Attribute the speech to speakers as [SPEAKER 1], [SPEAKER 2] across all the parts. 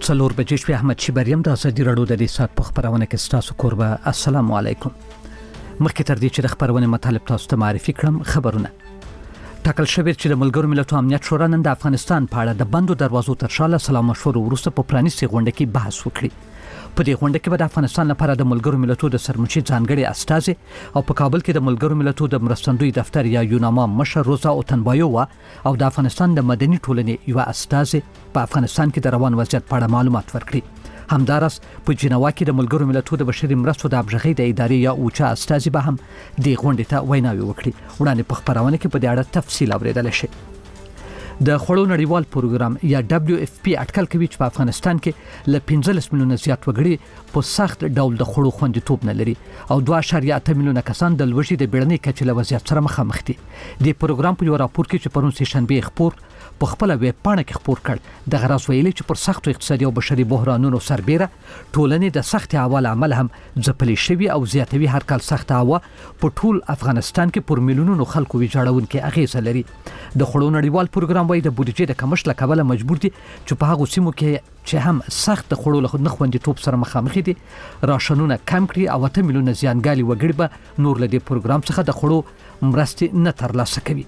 [SPEAKER 1] څلور بجې شوې. احمد شیبریم د ازادي راډیو د دې سات په خبرونه کې ستاسو کوربه. السلام علیکم. مخکې تر دې چې د خبرونه مطالب تاسو ته معرفي کړم، خبرونه ټاکل شوی چې د ملګرو ملتونو امنیت شورا نن د افغانستان په اړه د بندو دروازو تر شا له سلا مشورو وروسته په پرانیستې غونډه کې بحث وکړي. په دې غونډه کې به د افغانستان لپاره د ملګرو ملتونو د سرمشي ځانګړي استازي او په کابل کې د ملګرو ملتونو د مرستندوی دفتر یا یوناما مشر روزا اوتنبایووا او د افغانستان د مدني ټولنې یو استازي په افغانستان کې د روان وضعیت په اړه معلومات ورکړي. همدارس په جنوا کې د ملګرو ملتونو د بشري مرستو د ابژغۍ د ادارې یا اوچا استازي به هم د غونډې ته ویناوي وکړي. وړاندې په خبرونه کې په دې اړه تفصیل اوریدل شي. د خوړو نړیوال پروګرام یا WFP اټکل کوي چې په افغانستان کې له 15 میلیونه زیات وګړي په سخت ډول د خوړو خوندیتوب نه لري او 2.8 میلیونه کسان د لوږې د بیړنۍ کچې له وضعیت سره مخامخ دي. د پروګرام په یو راپور کې چې پرون سه شنبه خپور په خپل ویب پاڼه کې خپور کړ، د غراس ویلي چې پر سختو اقتصادي او بشري بحرانونو سربېره ټولنې د سخت احوال عمل هم ځپلې شوی او زیاتوي هر کال سخت هوا په ټول افغانستان کې پر میلیونونو خلکو ویجاړونکې اغیزه لري. د خوړو نړیوال پروګرام وايي د بودیجې د کمښت له کبله مجبور دي چې په هغو سیمو کې چې هم سخت د خوړو له نخوندیتوب سره مخامخ دي راشنونه کم کړي او 8 میلیونه زیانګالي وګړي به نور له دې پروګرام څخه د خوړو مرستې نه ترلاسه کوي.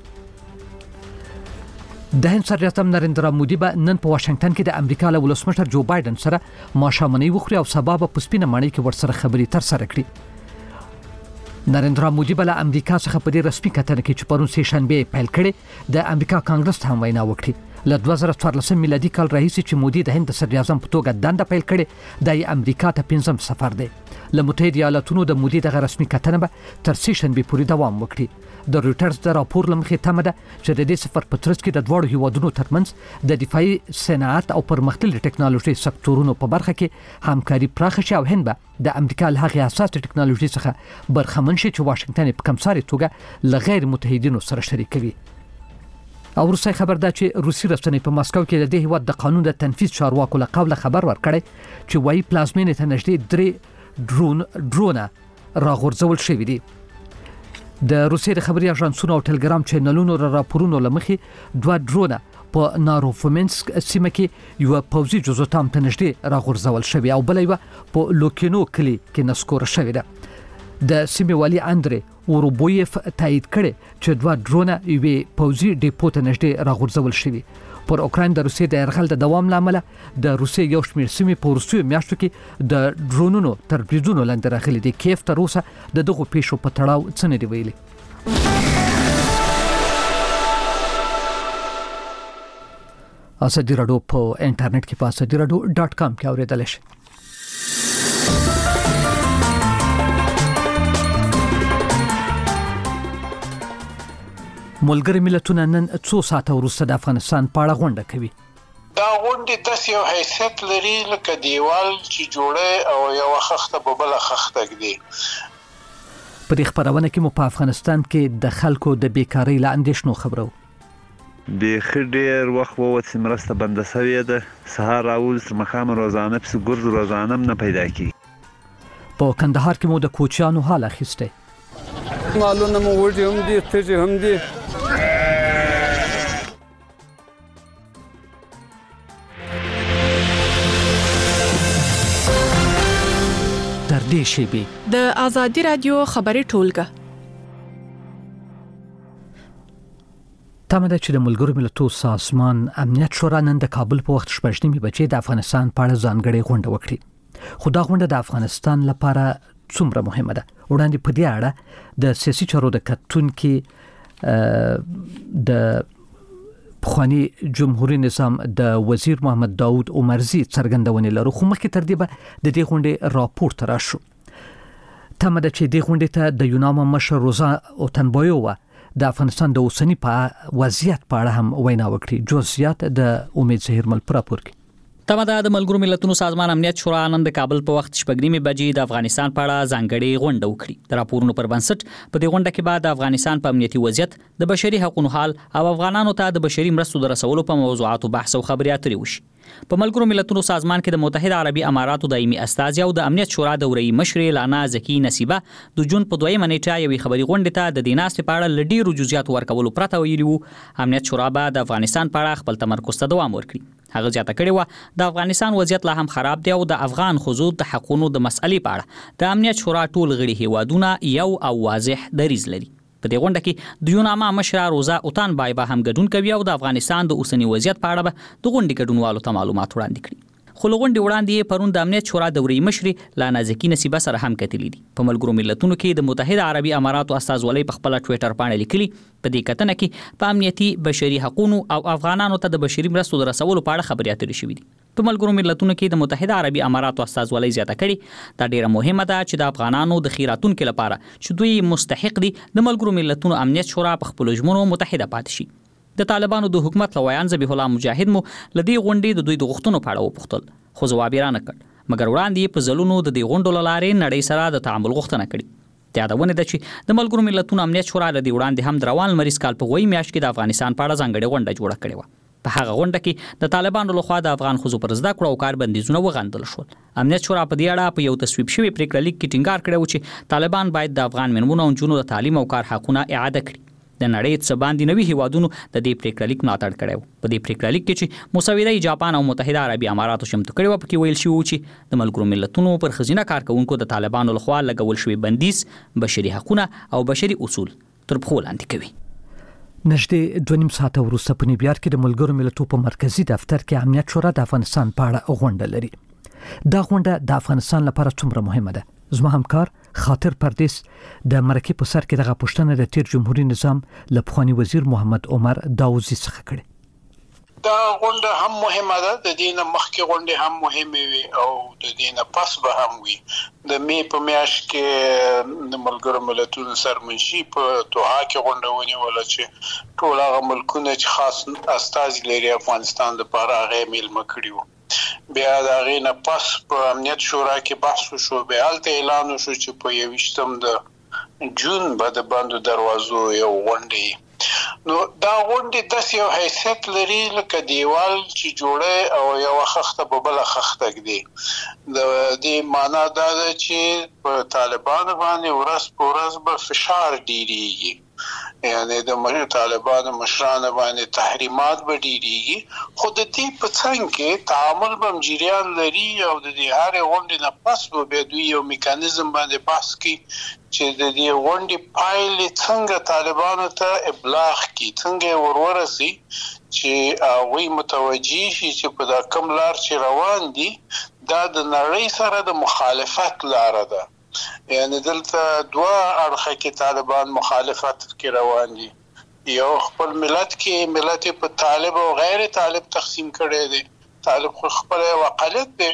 [SPEAKER 1] د هند صدر اعظم نریندرا مودي به نن په واشنگټن کې د امریکا له ولسمشر جو بایدن سره ماښامنۍ وخوري او سبا به په سپینه ماڼۍ کې ورسره خبرې تر سره کړي. نریندرا مودي به له امریکا څخه په دې رسمي کتنه کې چې پرون سه شنبه پیل کړي د امریکا کانګرس ته هم وینا وکړي. له 2014 میلادي کال راهیسې چې مودي د هند صدر اعظم په توګه دنده پیل کړي د امریکا ته 5م سفر دی. له متحده ایالاتونو د مودي د رسمي کتنه به تر سه شنبه پورې دوام وکړي. د رويټرز د راپور لمخې تمه ده چې د دې سفر په ترڅ کې د دوړو هیوادونو ترمنځ د دفاعي صنعت او پرمختللي ټکنالوژي سکتورونو په برخه کې همکاري پراخه شي او هند به د امریکا له هغې اساسي ټکنالوژي څخه برخمن شي چې واشنگټن په کمساري توګه له غیر متحدینو سره شریکوي. او روسي خبر ده چې روسي رسنۍ په ماسکو کې د دې هیواد د قانون د تنفيذ چارواکو له قوله خبر ورکړی چې وايي پلازمینې ته نږدې 3 ډرونه راغورځول شوي دي. د روسي د خبري اژانسونو او ټلګرام چینلونو راپورونو لمخې 2 ډرونه په ناروفومنسک سیمه کې یو پوځي جزوتام ته نږدې راغورځول شوی او بل یو په لوکینو کلی کې نسکور شوی ده. د سیمې والی اندري اوروبویف تایید کړي چې 2 ډرونه یو پوځي ډیپو ته نږدې راغورځول شوی. پر اوکراین د روسي د يرغل د دوام لامل د روسي یو شمېر سیمې په روسي میاشتو کې د ډرونونو تر بریدونو لاندې راغلي دي. کیف تر اوسه د دغه پیښو په تړاو څه نه دی ویلي. ازادي راډیو په انټرنیټ کې په azadiراdio.com کې اوریدل شي. ملګري ملتونه نن 2 ساعته وروسته د افغانستان په اړه غونډه کوي.
[SPEAKER 2] دا غونډه د یو حیثیت لري لکه دیوال چې جوړه او یو خخته په بل خخته کړي.
[SPEAKER 1] په دې خبرونه کې مو په افغانستان کې د خلکو د بیکاری له اندېښنو خبرو.
[SPEAKER 3] د خډیر وخت ووت مرسته بند شوی ده. سهار راول تر مخام روزانه پس ګرځ روزانه نه پیدا کی.
[SPEAKER 1] په کندهار کې مو د کوچیانو حال اخیسته.
[SPEAKER 4] مالونه مو وړي هم دي تجه هم دي.
[SPEAKER 1] در دې شی
[SPEAKER 5] د ازادي رادیو خبري ټولګه
[SPEAKER 1] تمه ده چې د ملګرو ملتونو سازمان امنیت شورا نن د کابل په وخت 8 بجې د افغانستان په اړه ځانګړې غونډه وکړي. خو دا غونډه د افغانستان لپاره څومره مهمه ده؟ وړاندې په دې اړه د سیاسي چارو د کتونکو د پخوانی جمهوریت نظام د وزیر محمد داوود عمرزي څرګندونه لرو. خو مخکې تر دې به د دې غونډې راپور تر شو. تمه ده چې د غونډې ته د یوناما مشر روزا اوتنبایووا د افغانستان د اوسنی په وضعیت په اړه هم وینا وکړي. جزئیات د امید زهیرمل پراپور کې.
[SPEAKER 6] تمه ده د ملګرو ملتونو سازمان امنیت شورا نن د کابل په وخت 8 بجې د افغانستان په اړه ځانګړې غونډه وکړي. د راپورونو پر بنسټ په دې غونډه کې بعد د افغانستان په امنیتي وضعیت، د بشري حقوقو حال او افغانانو ته د بشري مرستو د رسولو په موضوعاتو بحث او خبرې اترې وشي. په ملګرو ملتونو سازمان کې د متحده عربي اماراتو دایمي استازي او د امنیت شورا دوري مشر لانا زکی نصیبه د جون په 2 نیټه یوې خبري غونډې ته د دیناست په اړه لډیرو جزئیات ورکول پرته ویلي وو امنیت شورا به د افغانستان په اړه خپل تمرکز ته دوام ورکړي. هغه زیاته کړې و د افغانستان وضعیت لا هم خراب دی او د افغان ښځو د حقوقو د مسئلې په اړه د امنیت شورا ټول غړي هیوادونه یو او واضح دریځ لري. په دې غونډه کې د یوناما مشر روزا اوتان بای به هم ګډون کوي او د افغانستان د اوسنی وضعیت په اړه به د غونډې ګډونوالو ته معلومات وړاندې کړي. خو غونډې وړاندې پرون د امنیت شورا دوري مشر لانا زکی نصیبه سره هم کتلې دي. په ملګرو ملتونو کې د متحده عربي اماراتو استازولۍ په خپل ټوئیټر باندې لیکلي په دې کتنه کې په امنیتي بشري حقوقو او افغانانو ته د بشري مرستو د رسولو په اړه خبرې اترې شوې دي. په ملګرو ملتونو کې د متحده عربي اماراتو استازولۍ زیاته کړي دا ډیره مهمه ده چې د افغانانو د خیراتونکو لپاره چې دوی مستحق دي د ملګرو ملتونو امنیت شورا په خپل ژمنو متحده پاتې شي. د طالبانو د حکومت لویان ذبیح الله مجاهد مو لدی غونډې د دوی د غوښتنو په اړه وپوښتل خو ځواب یې رانه کړ مګر وړاندې په ځلونو د دې غونډو لارې نړۍ سره د تعامل غوښتنه کړې. یادونه ده چې د ملګرو ملتونو امنیت شورا د وړاندې هم د روان مریض کال په 2 میاشت کې د افغانستان په اړه ځانګړې غونډه جوړه کړې و. په هغه غونډه کې د طالبانو لخوا د افغان ښځو پر زده کړو او کار بندیزونه وغندل شول. امنیت شورا په دې اړه په یو تصویب شوی پریکړه لیک کې ټینګار کړی و چې طالبان باید د افغان منمونو او جنونو د تعلیم او کار حقونه اعاده کړي. د نړۍ څخه باندې نوي هیوادونو د دې پریکړه لیک ملاتړ کړی و. په دې پریکړه لیک کې چې مساوده جاپان او متحده عربي اماراتو شمته کړي و پکې ویل شوی و چې د ملګرو ملتونو پر خزینه کارکونکو د طالبانو لخوا لګول شوی بندیز بشري حقوقونه او بشري اصول تر پښو لاندې کوي.
[SPEAKER 1] نږدې 2.5 ساعته وروسته په نیویارک کې د ملګرو ملتونو په مرکزی دفتر کې امنیت شورا د افغانستان په اړه غونډه لري. دا غونډه د افغانستان لپاره څومره مهمه ده؟ زما همکار خاطر پردیس د مرکې په سر کې دغه پوښتنه د تیر جمهوریت نظام لپخوانی وزیر محمد عمر داوودزی څخه کړې.
[SPEAKER 2] دا غونډه هم مهمه ده، د دې نه مخکې غونډې هم مهمه وي او د دې نه پس به هم وي. د می په میاشت کې د ملګرو ملتونو سرمنشي په دوحه کې غونډه ونیوله چې ټول هغه ملکونه چې خاص استازي لري افغانستان لپاره هغه میلمه کړي وو. بیا دا غینه پس په امنیت شورا کې بحث وشو، بیا الته اعلان وشو چې په 21 د جون به د بندو دروازو یو غونډه. نو دا غونډه د یو حیثیت لري لکه دیوال چې جوړه او یو خخته په بل خخته کې د دې معنا دا ده چې په طالبانو باندې ورځ په ورځ به فشار ډیریږي، یعنی د طالبانو مشرانو باندې تحریمات به ډیریږي. خو د دې په څنګ کې تعامل به جریان لري او د دې هر غونډې نه پس به دوی یو میکانیزم باندې بحث کوي چې د دې غونډې پایلې څنګه طالبانو ته ابلاغ کی، څنګه ورورسي چې هغه متوجي شي چې په دا کوم لار چې روان دي دا د نړۍ سره د مخالفت لار ده. یعنی دلته دوه اړخه کې طالبان مخالفت کې روان دي، یو خپل ملت کې ملت په طالب او غیر طالب تقسیم کړي دي. طالب خپل وقالت دي،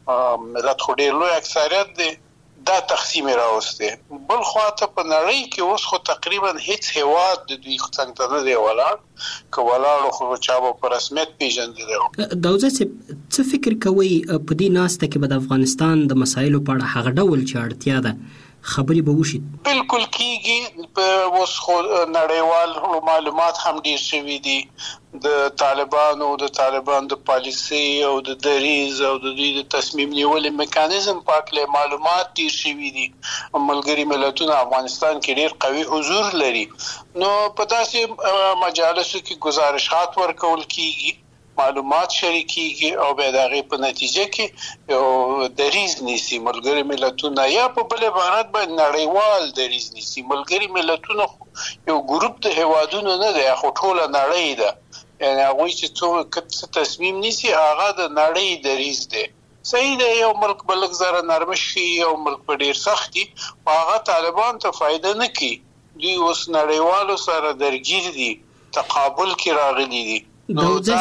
[SPEAKER 2] ملت خو ډېر لوی اکثریت دي، دا تقسیم راوسته. بل خواته په نړۍ کې اوس خو تقریبا هیڅ هیواد د دوی څنګه نه دی ولاړ، کولاړو خو چا په رسمیت پیژندل.
[SPEAKER 7] داوزه څه فکر کوي په دې ناسته کې د افغانستان د مسایلو په اړه هغه ډول چې اړتیا ده خبري به وشي؟ بالکل
[SPEAKER 2] کیږي. په اوس خو نړیوال معلومات هم ډیر شوي دي د طالبانو د پالیسي او د دریز او د دوی د تصمیم نیولې میکانیزم پاکله معلومات ډیر شوي دي. ملګری ملتونه افغانستان کې ډیر قوي حضور لري، نو په داسې مجالسو کې گزارشات ورکول کیږي، معلومات شریکيږي او به دغه په نتیجه کې یو دریز نیسي ملګری ملتونه، یا په بل عبارت باندې نړیوال دریز نیسي. ملګری ملتونه یو ګروپ د هوادونو نه دی، خو ټول نړۍ ده. یعنی هغه چې څو تصمیم نیسي هغه د نړۍ دریز دی. صحیح دی، یو ملک بلک زره نرمش شي، یو ملک په ډیر سختي هغه طالبان ته فائدہ نه کوي. دوی اوس نړیوالو سره درګیر دي، تقابل کې راغلي دي.
[SPEAKER 7] داوزه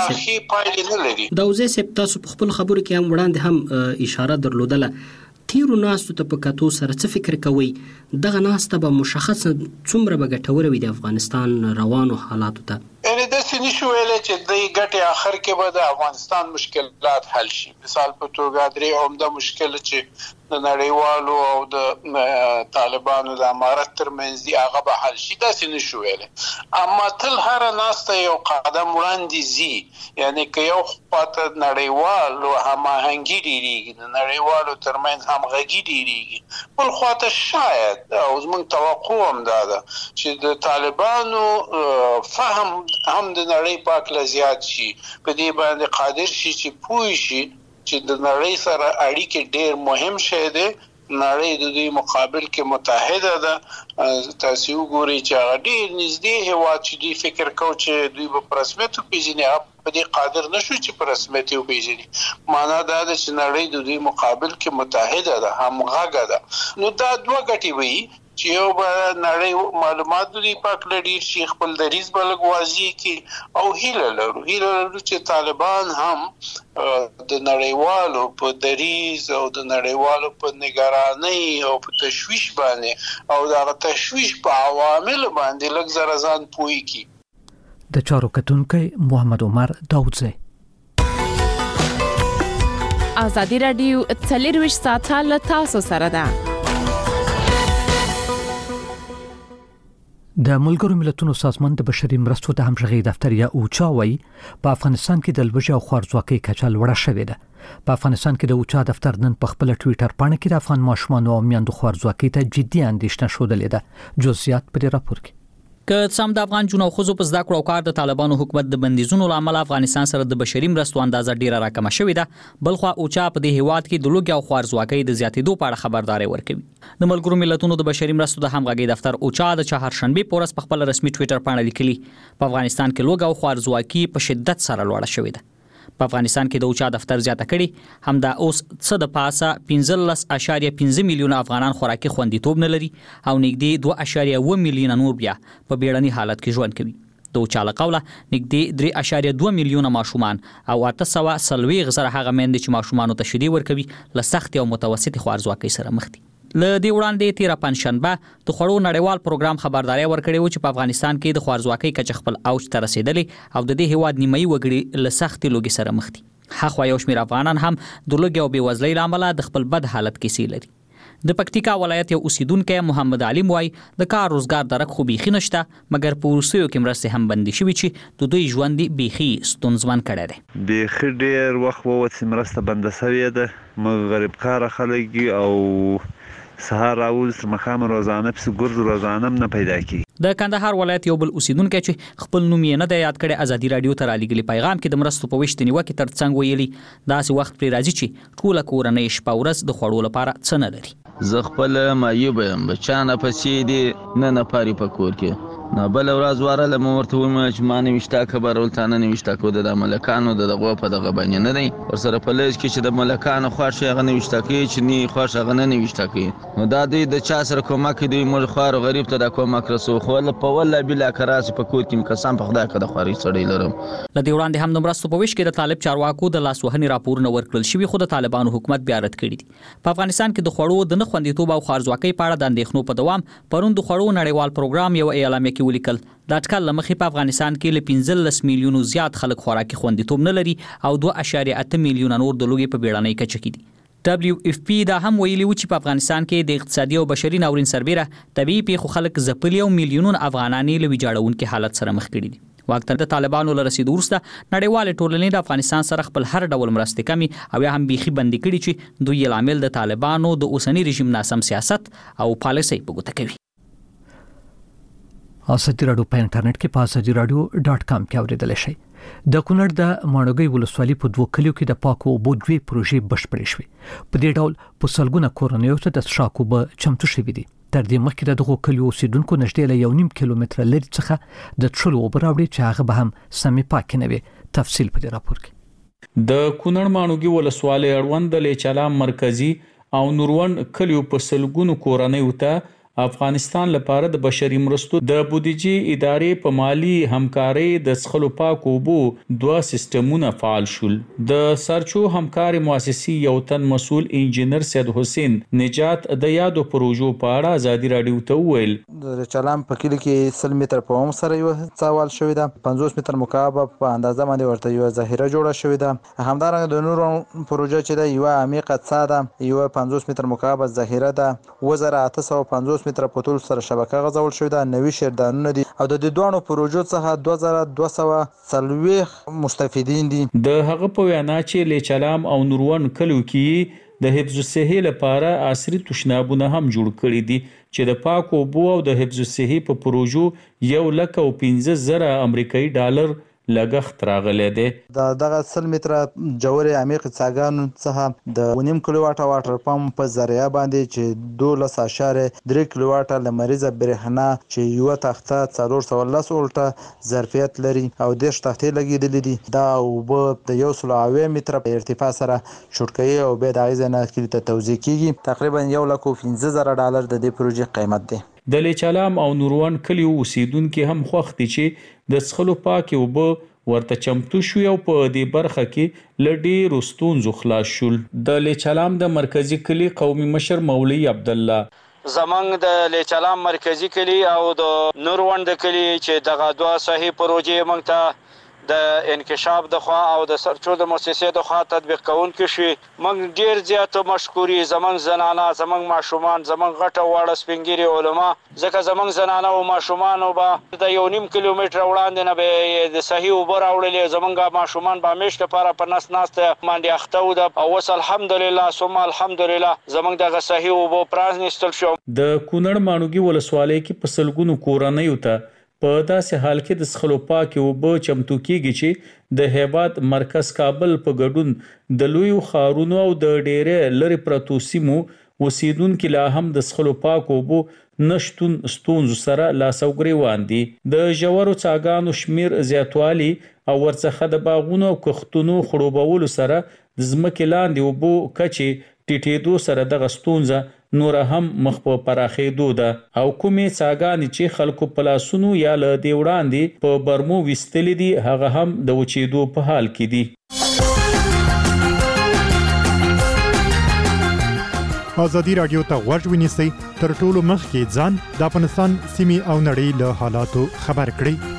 [SPEAKER 7] سپ تاسو په خپل خبرو کې هم وړاندې هم اشاره درلودله، تیرو ناستو ته په کتو سره څه فکر کوي دغه ناسته به مشخص څومره به ګټوره وي د افغانستان روانو حالاتو ته؟
[SPEAKER 2] یعنی داسې نشو ویلی چې د ګټې آخر کې به د افغانستان مشکلات حل شي. مثال په توګه درې عمده مشکل چې د نړیوالو او د طالبانو د امارت ترمنځ دی هغه به حل شي داسې نشو ویلی اما تل هر ناسته یو قدم وړاندې زی یعنی که یو خواته نړیوالو هماهنګي ډیریږي د نړیوالو ترمنځ همغږي ډیریږي بل خواته شاید او زموږ توقع هم دا ده چې د طالبانو فهم هم د نړۍ په اړه زیات شي په دې باندې قادر شي چې پوه شي چې د نړۍ سره اړیکې ډېر مهم شی دی نړۍ د دوی مقابل کې متحده ده تاسو وګورئ چې هغه ډېر نږدې هیواد چې دوی فکر کوي چې دوی به په رسمیت وپېژني په دې قادر نشو چې په رسمیت وپېژني معنا دا ده چې نړۍ د دوی مقابل کې متحده ده همغږه ده نو دا دوه ګټې وي چې یو به نړۍ معلومات دوی پاک لري شي خپل دریز بلګ واضح کی او هیله لرو چې طالبان هم د نړیوالو په دریز او د نړیوالو په نگرانی او په تشویش باندې او دا تشویش په عوامل باندې لږ زره ځان پوي کی
[SPEAKER 1] د چارو کتونکو محمد عمر داوودزی
[SPEAKER 5] ازادي رادیو 24 ساعته له تاسو سره ده
[SPEAKER 1] د ملګرو ملتونو سازمان د بشري مرستو د همغږي دفتر یا اوچا وایي په افغانستان کې د لوږې او خوارځواکۍ کچه لوړه شوې ده په افغانستان کې د اوچا دفتر نن په خپل ټوئیټر باندې کې د افغان ماشومانو او میندو خوارځواکۍ ته جدي اندېښنه ښودلې ده جزئیات پر راپور کې
[SPEAKER 6] که سم د افغان جنو خزو په زده کړو کار د طالبانو حکومت د بندیزونو لامل افغانستان سره د بشري مرستو اندازه ډیره راکمه شوې ده بلخو اوچا په دې هیواد کې د لوږې او خوارځواکۍ د زیاتېدو په اړه خبرداري ورکوي د ملګرو ملتونو د بشري مرستو د همغږي دفتر اوچا د چهارشنبه په ورځ په خپل رسمي ټوئیټر باندې لیکلي په افغانستان کې لوږه او خوارځواکي په شدت سره لوړه شوې ده په افغانستان کې د اوچا دفتر زیاته کړي هم دا اوس څه د پاسه 15.5 میلیون افغانان خوراکي خوندیتوب نه لري او نږدې 2.1 میلیون نور بیا په بیړني حالت کې ژوند کوي د اوچا له قوله نږدې 3.2 میلیون ماشومان او 840 زره هغه میندې چې ماشومانو ته شیدې ورکوي له سخت او متوسط خوارځواکۍ سره مخ دي له دې وړاندې 13 پنځشنبه د خوړو نړیوال پروګرام خبرداري ورکړی و چې په افغانستان کې د خوارځواکۍ کچه خپل اوج ته رسیدلې او د دې هیواد نیمایي وګړي له سختې لوږې سره مخ دي هغه یو شمېر افغانان هم د لوږې او بېوزلۍ له امله د خپل بد حالت کیسې لري د پکتیکا ولایت یو اوسیدونکو محمد علیم وای د کار روزګار درک خو بيخي نشته مګر په روسیو کې مرسته هم بندي شوې چې د دوی ژوند بيخي ستونزمن کړی دی
[SPEAKER 3] بيخي ډېر وخت ووت مرسته بنده شوې ده موږ غریب کار خلک او سهار راول تر مخام روزانه پس ګرځ روزانه نه پیدا کی
[SPEAKER 6] د کندهار ولایت یو بل اوسیدونکو چې خپل نوم یې نه د یاد کړي ازادي رادیو ته را لګلی پیغام کې د مرستو په وشتنی وکي ترڅنګ ویلي داسې وخت پر راځي چې ټول کورنۍ شپه ورځ د خوړو لپاره څه نه لري
[SPEAKER 8] زه خپل مایوب یم بچانه پسې دي نه پاري پکور کې نه بل ورځ واره مې ورته وم چې ما نه وشتا خبر ولتانه نه وشتا کو د ملکانو دغه په دغه باندې نه دی ورسره په لږ کې چې د ملکانو خوښ هغه نه وشتا کوي چې نه خوښ هغه نه وشتا کوي نو دا د چا سره کومک دی موږ خوار غریب ته د کومک رسو خو په ولا بلا کراس په کوټ کې قسم په خدای کده خوري سړی لرم
[SPEAKER 6] لدی وړاندې هم د مرستو په وش کې د طالب چارواکو د لاسوهنې راپورونه ورکړل شوی خو د طالبانو حکومت بیا رد کړی دی په افغانستان کې د خوړو د نه خوندیتوب او خوارځواکۍ په اړه د اندېښنو په دوام پروند خوړو نړیوال پروګرام یو اعلامیه کې ولیکل د اټکل لمخې په افغانستان کې ل 15 میلیونو زیات خلک خوراکي خوندیتوب نه لري او 2.8 میلیون نور د لوږې په بیړنۍ کچه کې دي WFP دا هم ویلي و چې په افغانستان کې د اقتصادي او بشري ناورین سربېره طبيعي پیښو خلک ځپلي او میلیونون افغانان له ویجاړونکو حالت سره مخ کړي دي وخت د طالبانو له رسیدو وروسته نړیوال ټولنې د افغانستان سره خپل هر ډول مرستې کمی او یا هم بيخي بندي کړي چې دوی عامل د طالبانو د اوسنی رژیم ناسم سیاست او پالیسي په ګوته کوي
[SPEAKER 1] ازادي رادیو په انټرنیټ کې په azadiراdio.com کې اوریدل شي د کونړ د ماڼوګي ولسوالۍ په دوه کلیو کې د پاکو اوبو دوی پروژې بشپړې شوې په دې ډول په سلګونه کورنیو ته د شاکو به چمتو شوې دي تر دې مخکې د دغو کلیو اوسیدونکو نږدې له 1.5 کیلومتر لري څخه د ټرو اوبه راوړي چې هغه به هم سمې پاک نه وي تفصیل په دې راپور کې
[SPEAKER 9] د کونړ ماڼوګي ولسوالۍ اړوند د لیچالا مرکزی او نورون کلیو په سلګونو کورنیو ته افغانستان لپاره د بشري مرستو د بودیجې ادارې په مالی همکارۍ د څښلو پاکو اوبو 2 سیستمونه فعال شول. د سرچو همکاري مؤسسې یو تن مسؤل انجینر سید حسین نجات د یادو پروژو په اړه ازادي رادیو ته وویل.
[SPEAKER 10] د چلام په کلی کې 100 متر په عمق سره یو څوال شوی ده، 50 متر مکعب په اندازه باندې ورته یو ذخیره جوړه شوې ده. همدارنګه د نورو پروژه چې ده یو عمیقه څا ده، یو 50 متر مکعب ذخیره ده، 2850 متر په طول سره شبکه غځول شوې ده، 90 شیردانونه دي او د دوه پروژو څخه 2240 مستفیدین دي.
[SPEAKER 9] د هغه په وینا چې لیچلام او نورون کلو کې د حفظ الصحه لپاره عصري تشنابونه هم جوړ کړي دي چې د پاکو اوبو او د حفظ الصحه په پروژو 1,15,000 امریکایي ډالر لګښت راغلی دی.
[SPEAKER 10] دغه 100 متر جوړې عمیق څاګانو څخه د 1.5 کیلو واټ واټر پمپ په ذریعہ باندې چې 12.3 کیلو واټ لمریزه برېښنا چې یو تخته 410 ولټه ظرفیت لري او 10 تختې لګېدلې دي. دا اوبه د 120 متر په ارتفاع سره شورکوي او به د اغیزه نه کلی ته توزیع کیږي. تقریبا 1,15,000 ډالر د دې پروژې قیمت دی.
[SPEAKER 9] د لیچلام او نورون کلیو اوسیدونکو هم خوښ دي چې د څښلو پاکي اوبه ورته چمتو شو او په دې برخه کې لډیر ستونزو خلاص شول. د لیچلام د مرکزی کلی قومي مشر مولوی عبد الله
[SPEAKER 11] زمنګ د لیچلام مرکزی کلی او د نورون د کلی چې دغه دوه صحیح پروژې مونږ ته د انکشاف د خوا او د سرچو د مؤسسې د خوا تطبیق کوونکو شي. مونږ ډیر زیات مشکوري زمنګ زنانه، زمنګ ماشومان، زمنګ غټه واړه سپینګيري علما، ځکه زمنګ زنانه او ماشومان به د 1.5 کیلومتر وړاندې نه به د صحیح اوبه راوړلې، زمنګ ماشومان به همیش لپاره په نس ناسته باندې اخته و د او وس الحمدلله ثم الحمدلله زمنګ دغه صحیح اوبه پرانستل شو.
[SPEAKER 9] د کونړ مانوګي ولسوالۍ کې په سلګونو کورنۍ وته په داسې حال کې د څښلو پاکي اوبه چمتو کیږي چې د هیواد مرکز کابل په ګډون د لویو ښارونو او د ډېرې لرې پرتو سیمو اوسیدونکو لا هم د څښلو پاکو اوبو نشټون ستونزو سره لاسوګریوان دي. د ژورو څاګانو شمیر زیاتوالی او ورڅخه د باغونو او کښتونو خړوبولو سره د ځمکې لاندې اوبو کچې ټیټېدو سره دغه ستونزه نور هم مخ په پراخېدو ده او کومې څاګانې چې خلکو په لاسونو یا له دې وړاندې په برمو ویستلې دي هغه هم د وچېدو په حال کې دي.
[SPEAKER 12] ازادي رادیو ته غوږ ونیسئ، تر ټولو مخکې ځان د افغانستان سیمې او نړۍ له حالاتو خبر کړئ.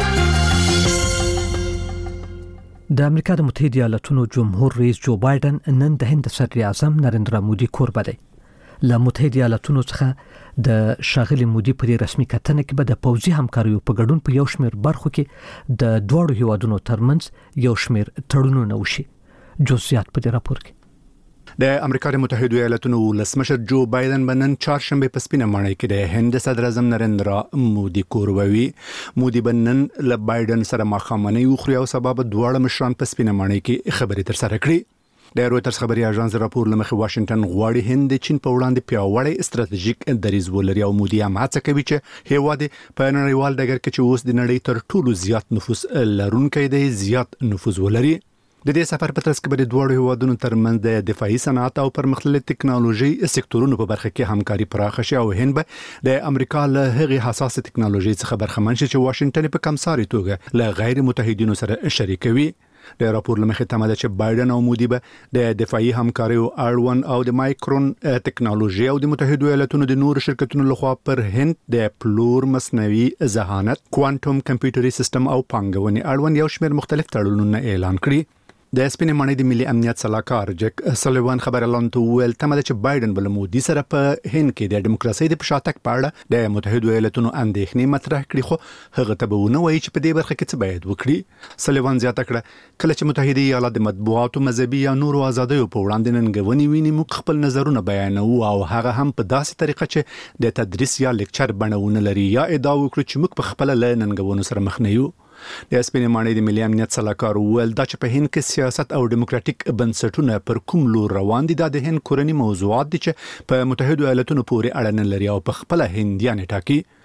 [SPEAKER 1] د امریکا د متحده ایالاتونو جمهور رئیس جو بایدن نن د هند صدر اعظم نریندرا مودي کوربه دی. له متحده ایالاتونو څخه د شاغلي مودي پر رسمي کتنه کې به د پوځي همکاریو په ګډون په یو شمېر برخو کې د دوړو هیوادونو ترمنځ یو شمېر تړونونه وشي. جزئیات په دې راپور کې.
[SPEAKER 12] د امریکا د متحده ایالاتونو ولسمشر جو بایدن بنن چهارشنبه په سپینه ماڼۍ کې د هند صدر اعظم نریندرا مودي کوربوي. مودي بنن له بایدن سره مخامخ وخوري او سبب دواړه مشران په سپینه ماڼۍ کې خبرې تر سره کړې. د رويټرز خبري اژانس راپور لمخې واشنگټن غواړي هند د چین په وړاندې پیاوړی ستراتیژیک دریځ ولري او مودي هم هڅه کوي چې هیواد په نړیوال ډګر کې چې اوس د نړۍ تر ټولو زیات نفوس لرونکی دی زیات نفوذ ولري. د دې سفر په ترڅ کې به د دوه هیوادونو ترمنځ د دفاعي صنعت او پرمختللي ټکنالوژي سکتورونو په برخه کې همکاري پراخه شي او هند به د امریکا له هغې حساسه ټکنالوژي څخه برخمن شي چې واشنگټن په کمساري توګه له غیر متحدینو سره شریکوي. د راپور لمخې تمه ده چې بایدن او مودي به د دفاعي همکاریو اړوند او د مایکرون ټکنالوژي او د متحده ایالاتونو د نور شرکتونو لخوا پر هند د پلور مصنوعي ذهانت، کوانټم کمپیوټري سیستم او پانګونې اړوند یو شمېر مختلف تړونونه اعلان کړي. د سپینې ماڼۍ د ملي امنیت صلاحکار جک سلیوان خبر اعلان ویل تمه ده چې بایدن بل مودي سره په هند کې د دیموکراسي د پشاتک په اړه د متحده ایالاتونو اندېښنې مطرح کړي خو هغه ته به ونه وایي چې په دې برخه کې څه باید وکړي. سلیوان زیاته کړه کله چې متحده ایالات د مطبوعاتو مذهبي یا نورو آزادیو په وړاندې ننګونې ویني موږ خپل نظرونه بیانوو او هغه هم په داسې طریقه چې د تدریس یا لیکچر بڼونه لري یا ادعا وکړو چې موږ په خپل له ننګونو سره مخ نه یو. د سپینې ماڼۍ د ملي امنیت صلاحکار ویل دا چې په هند کې سیاست او دیموکراتیک بنسټونه پر کوم لور روان دي د هند کورنی موضوعات دي چې په متحده ایالاتونو پورې اړه نه لري او په خپل هندیان ټاکي.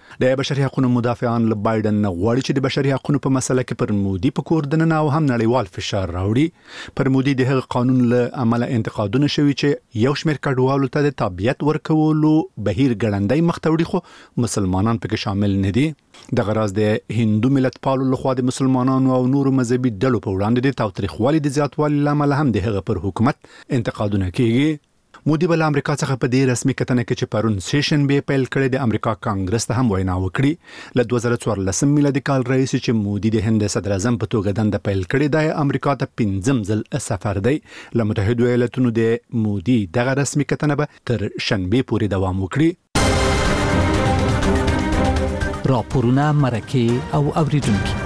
[SPEAKER 12] د بشري حقوقو مدافعان له بایدن نه غواړي چې د بشري حقوقو په مسله کې پر مودي په کور دننه او هم نړیوال فشار راوړي. پر مودي د هغه قانون له عمله انتقادونه شوي چې یو شمېر کډوالو ته د تابعیت ورکولو بهیر ګړندی مخته وړي، خو مسلمانان پکې شامل نه دي. د غراز د هندو ملت پالو لخوا د مسلمانانو او نورو مذهبي ډلو په وړاندې د تاوتریخوالي د زیاتوالي لامل هم د هغه پر حکومت انتقادونه کیږي. مودي بل امریکا څخه په دې رسمي کتنه کې چې پرون سیشن به پیل کړي د امریکا کانګرس ته هم وینا وکړي. له 2014 میلادي کال رئیس چې مودي د هند صدر اعظم په توګه دنده پیل کړي د امریکا ته 5م ځل سفر دی. له متحده ایالاتونو د مودي دغه رسمي کتنه به تر شنبه پورې دوام وکړي.
[SPEAKER 1] راپورونه مرکه او اوریدونکو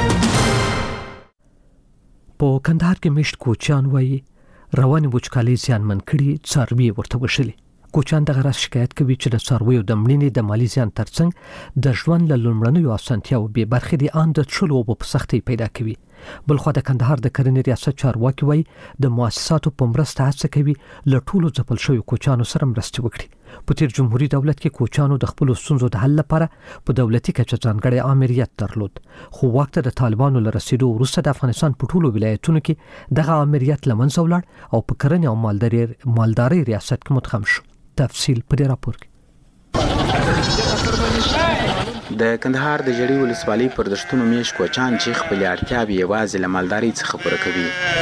[SPEAKER 1] په کندهار کې مشت کوچان وایي رواني وچکالي زیانمن کړي څاروي ورته وشلي. کوچان دغه راز شکایت کوي چې د څارویو د مړینې د مالی زیان ترڅنګ د ژوند له لومړنیو اسانتیاوو بې برخې دي ان د څلو په سختۍ پیدا کوي. بلخو د کندهار د کرنې ریاست چارواکي وایي د مؤسساتو په مرسته هڅه کوي له ټولو ځپل شویو کوچانو سره مرسته وکړي. په تیر جمهوریت دولت کې کوچانو د خپل ستونزو د حل لپاره په دولتي کچه ځانګړی آمریت درلود، خو وخت د طالبانو له رسیدو وروسته د افغانستان په ټولو ولایتونو کې دغه آمریت له منځه ولاړ او په کرنې او مالدارۍ ریاست کې مدغم شو. تفصیل په دې راپور کې.
[SPEAKER 13] د کندهار د جړی ولسوالۍ پر دشتونو میش کوچان چې خپل اړتیاوې یوازې له مالدارۍ څخه پوره کوي.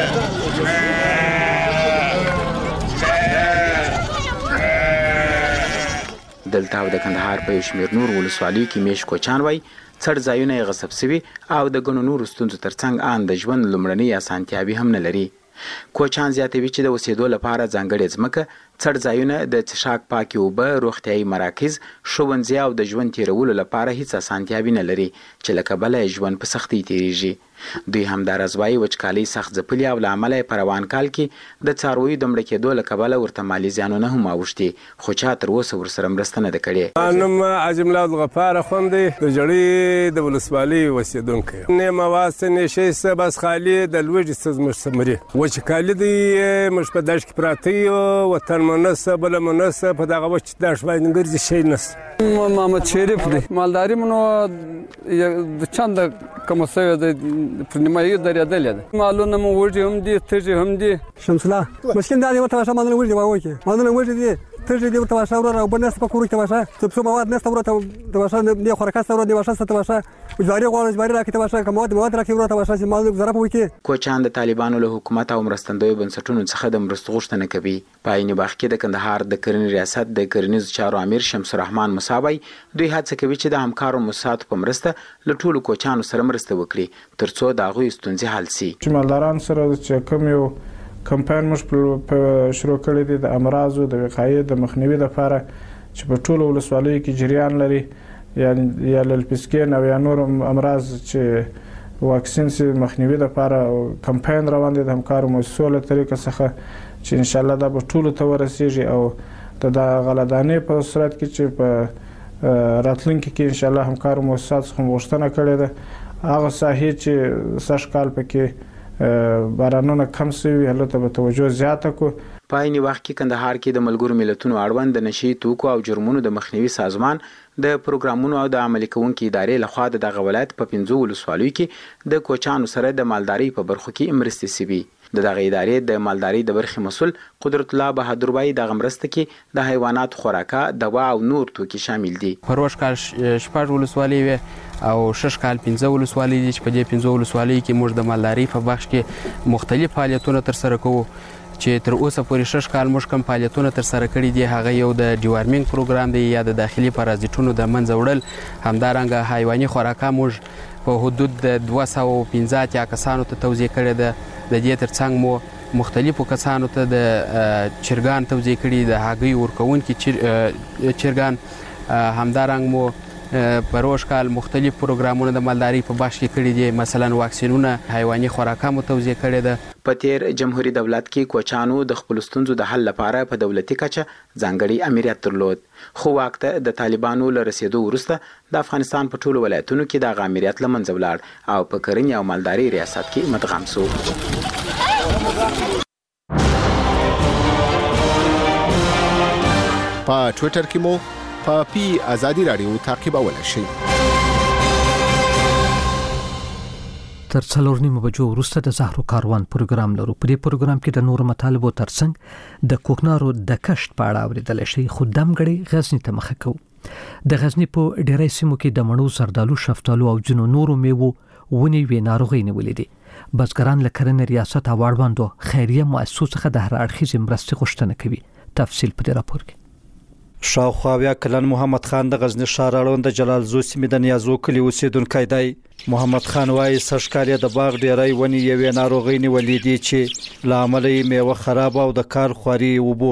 [SPEAKER 13] دلته د کندهار په شمیر نور ولسوالۍ کې میش کوچان وای څړ ځایونه یې غصب شوي او د ګڼو نورو ستونزو ترڅنګ ان د ژوند لومړنۍ اسانتیاوې هم نه لري. کوچان زیاتوي چې د اوسېدو لپاره ځانګړې ځمکه، څړ ځایونه، د څښاک پاکې اوبه، روغتیایي مراکز، ښوونځي او د ژوند تیرولو لپاره هیڅ اسانتیاوې نه لري چې له کبله یې ژوند په سختۍ تیریږي. دوی همداراز وایي وچکالۍ سخت ځپلي او له امله یې په روان کال کې د څارویو د مړه کېدو له کبله ورته مالي زیانونه هم اوښتي، خو چا تر اوسه ورسره مرسته نه ده کړې.
[SPEAKER 4] نوم حاجي ملا عبدالغفار اخوند دی، د جړۍ د ولسوالۍ اوسېدونکی یم. نیمه واسطه نشی څه بس خالي د لوږې څه زموږ څه مري. وچکالي دی موږ په دښت کې پراته یو، وطن مو نسته بله مو نسته، په دغه وچ دښت باندې ګرځي شی نسته. محمد شریف دی، مالداري مو د چنده کومه سوې ده پر نیمایي درېدلې ده. مالونه مو وږي هم دي، تږي هم دي. شمس الله مشکل دا دی ورته واشه مالونه وږي واوکې مالونه وږي دي تږي دي ورته واشه ورته او بل نسته په کور کې واشه څه مواد نسته ورته واشه نه خوراک سره ورته واشه ست واشه جواري غوړ جواري راکې واشه مواد راکې ورته واشه چې مالونه گزاره وکړي.
[SPEAKER 13] کوچان د طالبانو له حکومت او مرستندوی بنسټونو څخه د مرستو غوښتنه کوي. په عین وخت کې د کندهار د کرنې ریاست د کرنیز چارو امیر شمس الرحمن مصابی دوی هڅه کوي چې د همکارو مؤسساتو په مرسته له ټولو کوچانو سره مرسته وکړي ترڅو د هغوی ستونزې حل شي.
[SPEAKER 14] چې مالداران سره چې کوم یو کمپاین موږ په شروع کړی دی د امراضو د وقایې د مخنیوي لپاره چې په ټولو ولسوالیو کې جریان لري، یا للپسکین او یا نور امراض چې واکسین سي مخنیوي لپاره کمپاین روان دی د همکارو مؤسسو له طریقه څخه چې ان شاء الله دا به ټولو ته ورسیږي او د غلدانې په صورت کې چې په راتلونکي کې ان شاء الله همکارو مؤسسات څخه غوښتنه کړې ده هغه ساحې چې سږ کال پکې بارانونه کم شوي هلته به توجه زیاته کړو.
[SPEAKER 13] په عین وخت کې کندهار کې د ملګرو ملتونو اړوند د نشي توکو او جرمونو د مخنیوي سازمان د پروګرامونو او د عملي کوونکو ادارې لخوا د دغه ولایت په 15 ولسوالیو کې د کوچانو سره د مالدارۍ په برخو کې مرستې شوي. د دغه ادارې د مالدارۍ د برخې مسؤل قدرت الله بهادر وایي دغه مرسته کې د حیوانات خوراکه، دوا او نور توکي شامل دي.
[SPEAKER 15] پروش کال شپږ ولسوالۍ او شش کال 15 ولسوالۍ دي چې په دې 15 ولسوالۍ کې موږ د مالدارۍ په بخش کې مختلف فعالیتونه تر سره کوو چې تر اوسه پورې شش کال موږ کوم فعالیتونه تر سره کړي دي. هغه یو د ډیوارمینګ پروګرام دی یا د داخلي پارازیټونو د منځه وړل، همدارنګه حیواني خوراکه موږ په حدود د 215 کسانو ته توزیع کړې ده. د دې ترڅنګ مو مختلفو کسانو ته د چرګان توزیع کړي، د هګۍ ورکوونکي چرګان، همدارنګه مو پروش کال مختلف پروګرامونه د مالدارۍ په بخش کې کړي دي، مثلا واکسینونه، حیواني خوراکه مو توزیع کړې ده.
[SPEAKER 13] په تیر جمهوریت دولت کې کوچانو د خپل ستونزو د حل لپاره په دولتي کچه ځانګړي امریت درلود، خو وخت د طالبانو له رسیدو وروسته د افغانستان په ټولو ولایتونو کې د امریت له منځه ولاړ او په کرنې او مالدارۍ ریاست کې مدغم شو.
[SPEAKER 16] په ټوئیټر کې مو
[SPEAKER 12] په پی ازادي رادیو تعقیبولای شئ.
[SPEAKER 1] تر 4:30 بجو وروسته د زهرو کاروان پروګرام لرو. په دې پروګرام کې د نورو مطالبو ترڅنګ د کوکنارو د کشت په اړه اوریدل شي. خو دمګړي غزنی ته مخه کوو. د غزنی په ډیری سیمو کې د مڼو، زردالو، شفتالو او جنو نورو میوو ونی وی ناروغي نیولې دي. بزګران له کرنې ریاست او اړوندو خیریه مؤسسو څخه د هر اړخیز مرستې غوښتنه کوي. تفصیل په دې راپور کې.
[SPEAKER 16] شاوخوا 20 کلن محمد خان د غزنی ښار اړوند جلال زو سیمې د نیازو کلی اوسیدونکی دی. محمد خان وايي سشکاري د باغ ډیرای ونی یوې ناروغي نیولې دي چې لامل یې میوه خراب او د کال خوري وبو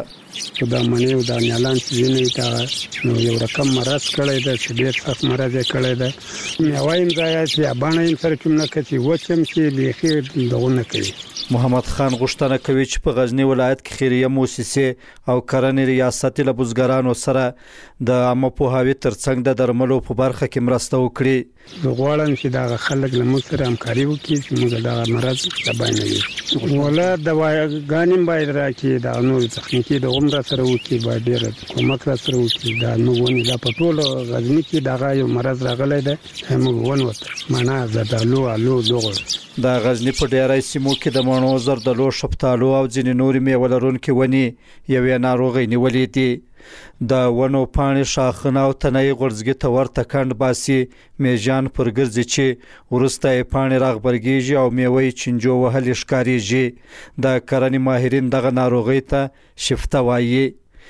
[SPEAKER 16] یوړه.
[SPEAKER 17] دا منی او د نیالان ځینې تا نو یو رقم مرض کړی دی چې ډیر سخت مرض یې کړی دی. میوه یې ځای چې باندې سره کوم نه کوي وچم چې بيخي دغونه کوي.
[SPEAKER 16] محمد خان غوښتنه کوي چې په غزنی ولایت کې خیریه مؤسسې او کرنې ریاست له بزګرانو سره د عامه پوهاوي ترڅنګ د درملو په برخه کې مرسته وکړي.
[SPEAKER 17] غواړم چې دا خلک له موږ سره همکاري وکړي چې موږ دا مرض تبای نه وي. ولا دواګانې باید راکړي، دا نور تخنیکی د عمر سره وکړي، باید ډیر کومک را سره وکړي. دا نو ونی دا په ټول غزنی کې دا یو مرض راغلی دی. موږ ونوته معنا زردالو الو دغه
[SPEAKER 16] د غزنی په ډیری سیمو کې د مڼو، زردالو، شفتالو او ځینې نورې میوه لرونکي ونې یوې ناروغۍ نیولې دي. د ونو پاڼې، شاخونه او تنې غورځګي ته ورته کند باسي، میجان پر ګرځي چې ورسته یې پاڼې راغبرګیږي او میوه یې چنجو وهلې ښکارېږي. د کرنې ماهرین دغه ناروغۍ ته شفته وایي.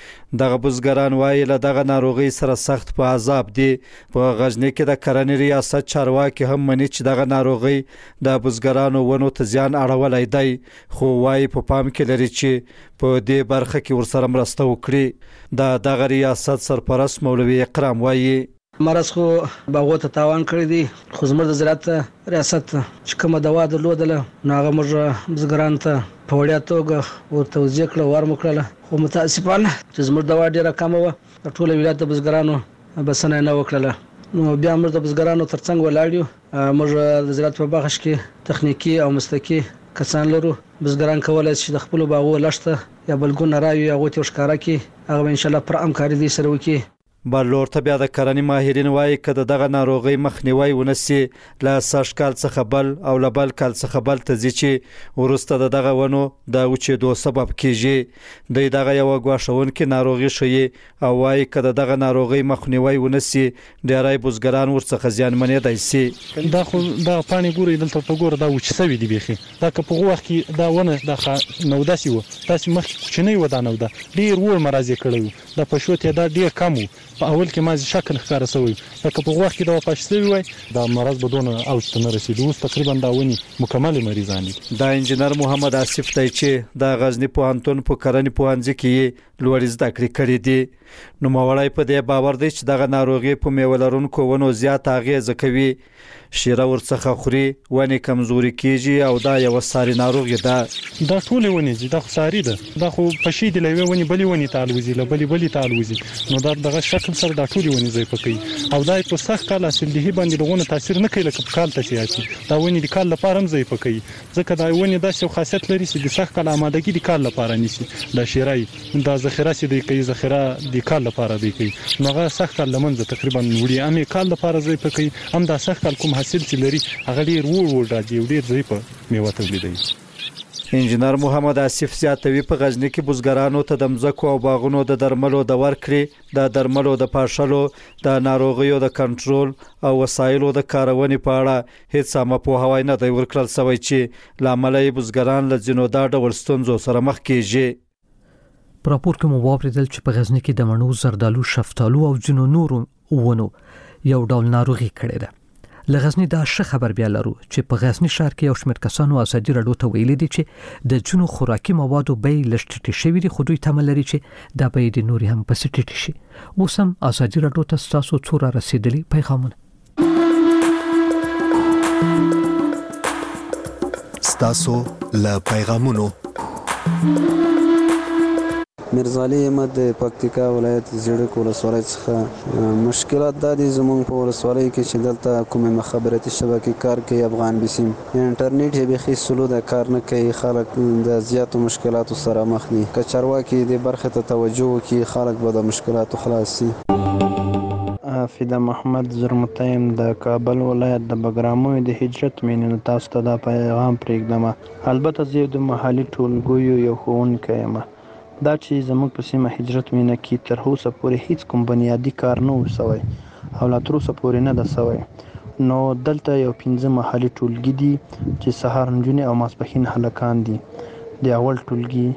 [SPEAKER 16] دغه بزګران وایي له دغه ناروغي سره سخت په عذاب دي. په غزنی کې د کرنې ریاست چارواکي هم مني چې دغه ناروغي د بزګرانو ونو ته زیان اړولای دی، خو وایي په پام کې لري چې په دې برخه کې ورسره مرسته وکړي. دغه ریاست سرپرست مولوي اکرام وایي
[SPEAKER 18] مرض خو باغو ته تاوان کړی دی، خو زموږ د زراعت ریاست چې کومه دوا درلودله نو هغه موږ بزګرانو ته په وړیا توګه ورته توضیح کړه، ورمکړله. خو متاسفانه چې زموږ دوا ډیره کمه وه، د ټول ولایت د بزګرانو بسنه نه وکړله. نو بیا موږ د بزګرانو ترڅنګ ولاړ یو. موږ د زراعت په بخش کې تخنیکی او مسلکی کسان لرو. بزګران کولای شي د خپل باغو لشته یا بلګون راوي هغه ته ښکارا کی، هغه ان شاء الله پر همکاري دي سره وکي.
[SPEAKER 16] بلور ته بیا د کرنې ماهرین وایي که دغه ناروغي مخنیوي ونسی له سږ کال څخه بل او له بل کال څخه بل ته ځي چې وروسته دغه ونو د وچېدو سبب کیږي. دوی دغه یو ګواښونکې ناروغي ښیي او وایي که دغه ناروغي مخنیوي ونسی ډیری بزګران ورڅخه زیانمنېدای شي.
[SPEAKER 19] دا خو دا پاڼې ګوري دلته په ګوره دا وچ سوي دي بیخي. دا که په وخت کې دا ونه د نوداسي و تاسو مخ کوچنی و دا نوده ډیر وړ مرز کړو. د پښو ته دا ډیر کم و. په اول کې مازی شکل ښکار شوی، لکه په وخت کې دا پښتوي وای دا مرض بدون او ته رسیدو. اوس تقریبا دا ونی مکمل مریضان دي.
[SPEAKER 16] دا انجنیر محمد آصف دی چې د غزنی پوهنتون په کرنې پوهنځي کې لوړ زده کړې کړې دي. نو مولای په دې باور دی چې دغه ناروغي په میوه لرونکو ونو زیات اغیزه کوي. شیره ورڅخه خوري، ونې کمزوري کیږي او دا یو ساري ناروغي ده.
[SPEAKER 19] دا ټول ونې دي، دا ساري ده. دا خو پشي دی لوي ونې بلی ونې تعالوزي له بلی تعالوزي. نو دا دغه شکل سره دا ټول ونې ځای پکې او دا په سخت کال اصل دی باندې دغه تاثیر نه کوي لکه په کال ته شي. دا ونې د کال لپاره هم ځای پکې، ځکه دا ونې داسې خاصیت لري چې د سخت کال آمادګي د کال لپاره نیسي. دا شیرای دا ذخیره سي د کوي ذخیره د کال لپاره دی کوي. نو هغه سخت کال لمنځه تقریبا وړي امي کال لپاره ځای پکې. هم دا سخت کال کوم حاصل چې لري هغه ډیر وړ راځي، ډیر ځای په میوه تولیدوي.
[SPEAKER 16] انجنیر محمد آصف زیاتوي په غزنی کې بزګرانو ته د مځکو او باغونو د درملو د ورکړې، د درملو د پاشلو، د ناروغیو د کنټرول او وسایلو د کارونې په اړه هیڅ عامه پوهاوی نه دی ورکړل شوی چې لامل یې بزګران له ځینو دا ډول ستونزو سره مخ کیږي.
[SPEAKER 1] په راپور کې مو واوریدل چې په غزنی کې د مڼو، زردالو، شفتالو او ځینو نورو ونو یو ډول ناروغي کړې ده. له غزنی دا ښه خبر بیا لرو چې په غزنی ښار کې یو شمېر کسانو ازادي راډیو ته ویلي دي چې د جنو خوراکي موادو بیې لږ ټیټې شوي دي، خو دوی تمه لري چې دا بیې د نورې هم پسې ټیټې شي. اوس هم ازادي راډیو ته ستاسو څو را رسېدلي پیغامونه.
[SPEAKER 12] ستاسو له پیغامونو
[SPEAKER 20] میرزالي احمد د پکتیکا ولایت زیړک ولسوالۍ څخه. مشکلات دا دي زموږ په ولسوالۍ کې چې دلته کومې مخابراتي شبکې کار کوي افغان بسیم انټرنیټ یې بیخي سلو د کار نه کوي. خلک د زیاتو مشکلاتو سره مخ دي. که چارواکي دې برخې ته توجه وکړي خلک به د مشکلاتو خلاص شي.
[SPEAKER 21] فیدا محمد زرمتیم د کابل ولایت د بګرامو د هجرت مینې تاسو ته د پیغام پرېږدم. البته زه د محلي ټولګیو یو ښوونکی یم. دا چې زموږ په سیمه هجرت مینه کې تر اوسه پورې هیڅ کوم بنیادي کار نه و سوی او لا تر اوسه پورې نه ده سوی. نو دلته یو 15 محلي ټولګي دي چې سهار نجونې او ماسپښین هلکان دي. د اول ټولګي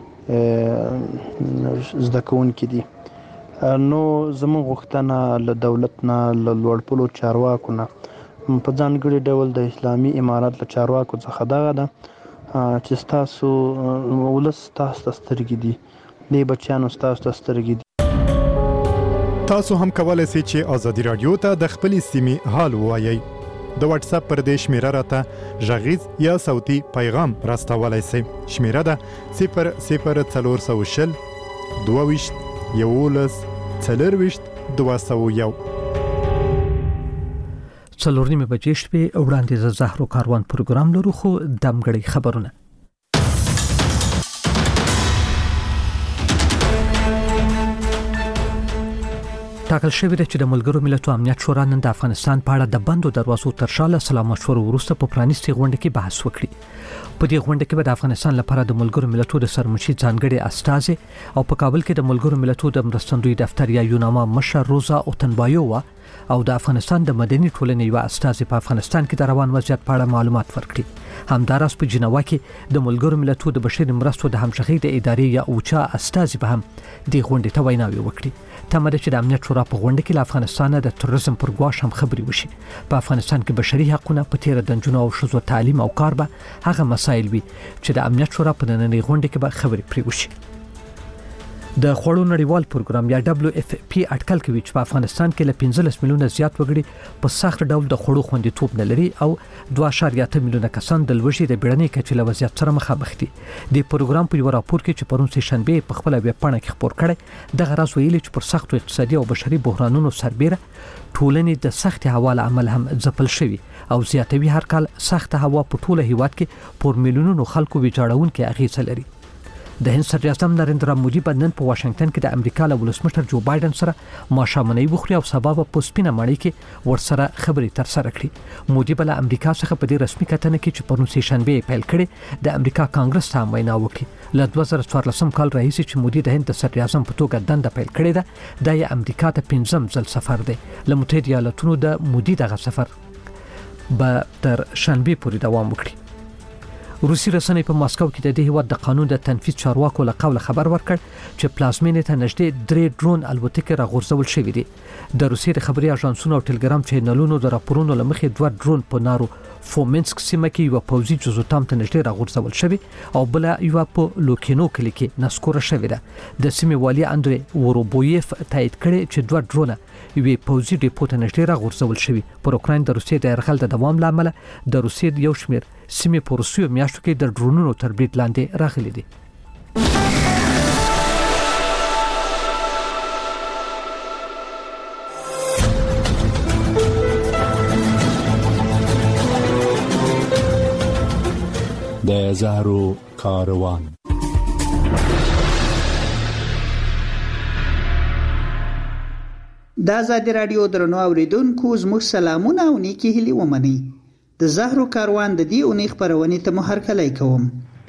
[SPEAKER 21] زده کوونکي دي. نو زموږ غوښتنه له دولت نه له لوړپوړو چارواکو نه په ځانګړي ډول د اسلامي امارات له چارواکو څخه دغه ده چې ستاسو ولس ستاسو ته سترګې دي. دې بچیانو ستاسو ته سترګې دي.
[SPEAKER 22] تاسو هم کولای شئ چې آزادي رادیو ته د خپلې سیمې حال ووایئ. د واتس اپ پر دې شمیره راته غږیز یا صوتي پیغام راستولای شئ. شمیره ده 00420 22 11 40 201.
[SPEAKER 1] څلورنیمه بجې شپې وړاندې د زهرو کاروان پروګرام لرو خو دمګړی خبرونه. ټاکل شوی دی چې د ملګرو ملتونو امنیت شورا نن د افغانستان په اړه د بندو دروازو تر شا له سلا مشورو وروسته په پرانیستي غونډه کې بحث وکړي. په دې غونډه کې به د افغانستان لپاره د ملګرو ملتونو د سرمشي ځانګړي استازي او په کابل کې د ملګرو ملتونو د مرستندوی دفتر یا یوناما مشر روزا اوتنبایووا او د افغانستان د مدني ټولنې یو استازي په افغانستان کې د روان وضعیت په اړه معلومات ورکړي. همداراز په جنیوا کې د ملګرو ملتونو د بشري مرستو د همغږۍ د ادارې یا اوچا استازي به هم د غونډې ته ویناوي وکړي. تمه ده چې د امنیت شورا په غونډه کې له افغانستان د تروریزم پر ګواښ هم خبري وشي. په افغانستان کې بشري حقوقونه په تیر د نجونو او ښځو تعلیم او کار به هغه مسایل وي چې د امنیت شورا په نننۍ غونډه کې به خبري پرې وشي. د خوړو نړیوال پروګرام یا WFP اټکل کوي چې په افغانستان کې له 15 میلیونه زیات وګړي په سخت ډول د خوړو خوندیتوب نه لري او 2.8 میلیونه کسان د لوږې د بیړنۍ کچې له وضعیت سره مخامخ دي. د پروګرام په یو راپور کې چې پرون سه شنبه په خپل ویب پاڼه کې خبر کړي د غراس ویلي چې پر سختو اقتصادي او بشري بحرانونو سربېره ټولنې د سخت هوا له عمل هم ځپل شوی او زیاتوي هر کال سخت هوا په ټوله هیواد کې پر میلیونونو خلکو ویجاړونکې اغیزه لري. د هند صدر اعظم نریندرا مودي په نن په واشنگټن کې د امریکا له ولسمشر جو بایدن سره ماښامنۍ وخوري او سبا په سپینه ماڼۍ کې ورسره خبرې تر سره کړي. مودي بل امریکا څخه په دې رسمي کتنه کې چې پرون سه شنبه پیل کړي د امریکا کانګرس ته وینا وکړي. له 2014 کال راهیسې چې مودي د هند صدر اعظم په توګه دنده پیل کړې ده د امریکا ته 15م ځل سفر دی. له متحده ایالاتونو د مودي دغه سفر به تر شنبه پورې دوام وکړي. روسي رسنۍ په ماسکو کې د دې هیواد د قانون د تنفيذ چارواکو له قوله خبر ورکړ چې پلازمینې ته نږدې 3 ډرون الوتکې راغورځول شوې دي. د روسي د خبري اژانسونو او ټلګرام چینلونو د راپورونو لمخې 2 ډرون په نارو فومنسک سیمه کې یو پوځي جزوتام ته نږدې راغورځول شوی او بل یو په لوکینو کلی کې نسکوره شوې ده. د سیمې والي اندري وروبویف تایید کړي چې 2 ډرونه یو پوځي ډیپو ته نږدې راغورځول شوی. پر اوکراین د روسیې د يرغل د دوام لامل د روسیې یو شمېر سیمې په روسیو میاشتو کې د ډرونونو تر برید لاندې راغلي دي.
[SPEAKER 22] د زهرو کاروان.
[SPEAKER 23] د آزادي رادیو درنو اوریدونکو زموږ سلامونه او نیکی هیلې ومنئ. د زهرو کاروان د دې اونۍ خبرونې ته محرکلای کوم.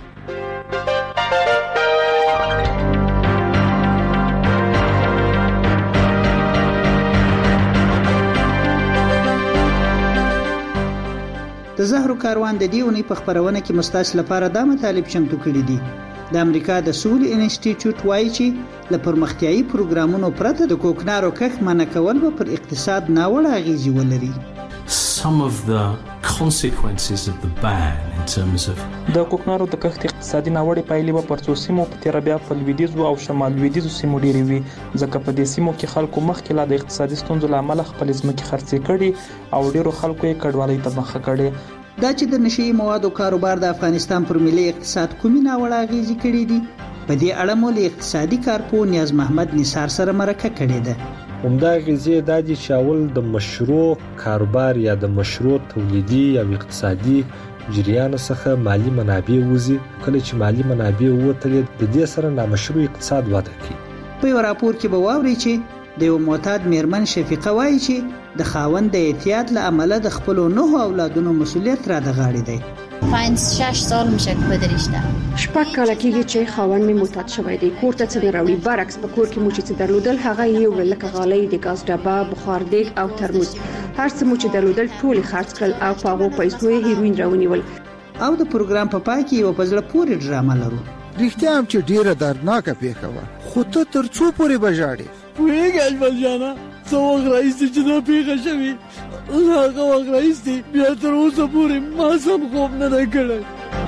[SPEAKER 23] د زهرو کاروان د دې اونۍ په خبرونه کې مستاس لپاره د مطالب چمتو کړي دي. د امریکا د سولې انسټیټیوټ وایي چې له پرمختیايي پروګرامونو پرته د کوکنارو کښت منع کول به پر اقتصاد ناوړه اغیزې ولري.
[SPEAKER 24] Some of the consequences of the ban in terms of
[SPEAKER 25] د کوکنارو د کښت اقتصادي ناوړه پایلې به پر څو سیمو په تیر بیا په لویدیځو او شمال لویدیځو سیمو ډېرې وي، ځکه په دې سیمو کې خلکو مخکې لا د اقتصادي ستونزو لامل خپل ځمکې خرڅې کړي او ډېرو خلکو یې کډوالۍ ته مخه کړي.
[SPEAKER 23] دا چې د نشئی موادو کاروبار د افغانستان پر ملي اقتصاد کومې ناوړه اغیزې کړې دي په دې اړه مو له اقتصادي کارپوه نیاز محمد نثار سره مرکه کړې ده.
[SPEAKER 2] همدا غزې د دې شاول د مشروع کاروبار یا د مشروع تولیدي یا اقتصادي جریان څخه مالی منابع وزي، کله چې مالی منابع وته د دې سره نامشروع اقتصاد وده کوي.
[SPEAKER 23] په یو راپور کې به واوري چې د یو معتاد میرمن شفیقه وایي چې د خاوند د احتیاط له امله د خپل 9 اولادونو مسؤلیت را د غاړې دی.
[SPEAKER 3] 5-6 سال میشه که پدرشته.
[SPEAKER 5] شپږ کاله کېږي چې خاوند می معتاد شوی دی. کور ته څه راوړي، برعکس په کور کې مو چې درلودل هغه یو لکه غالۍ، د ګاز ډبه، بخار دیګ او ترموز، هر څه مو چې درلودل ټول خرڅ کړل او په هغو پیسو یې هیروین راونیول.
[SPEAKER 23] او د پروګرام په پای کې یو پزله پورې ډرامه لرو.
[SPEAKER 7] رښتیا هم چې ډیره دردناکه پیښه وه، خو ته تر څو پورې بژاړې؟
[SPEAKER 8] پوهېږې اجمل جانه څه وخت راهیسې چې دا پیښه شوې، هغه وخت راهیسې بیا تر اوسه پورې ما سم خوب نه دی کړی.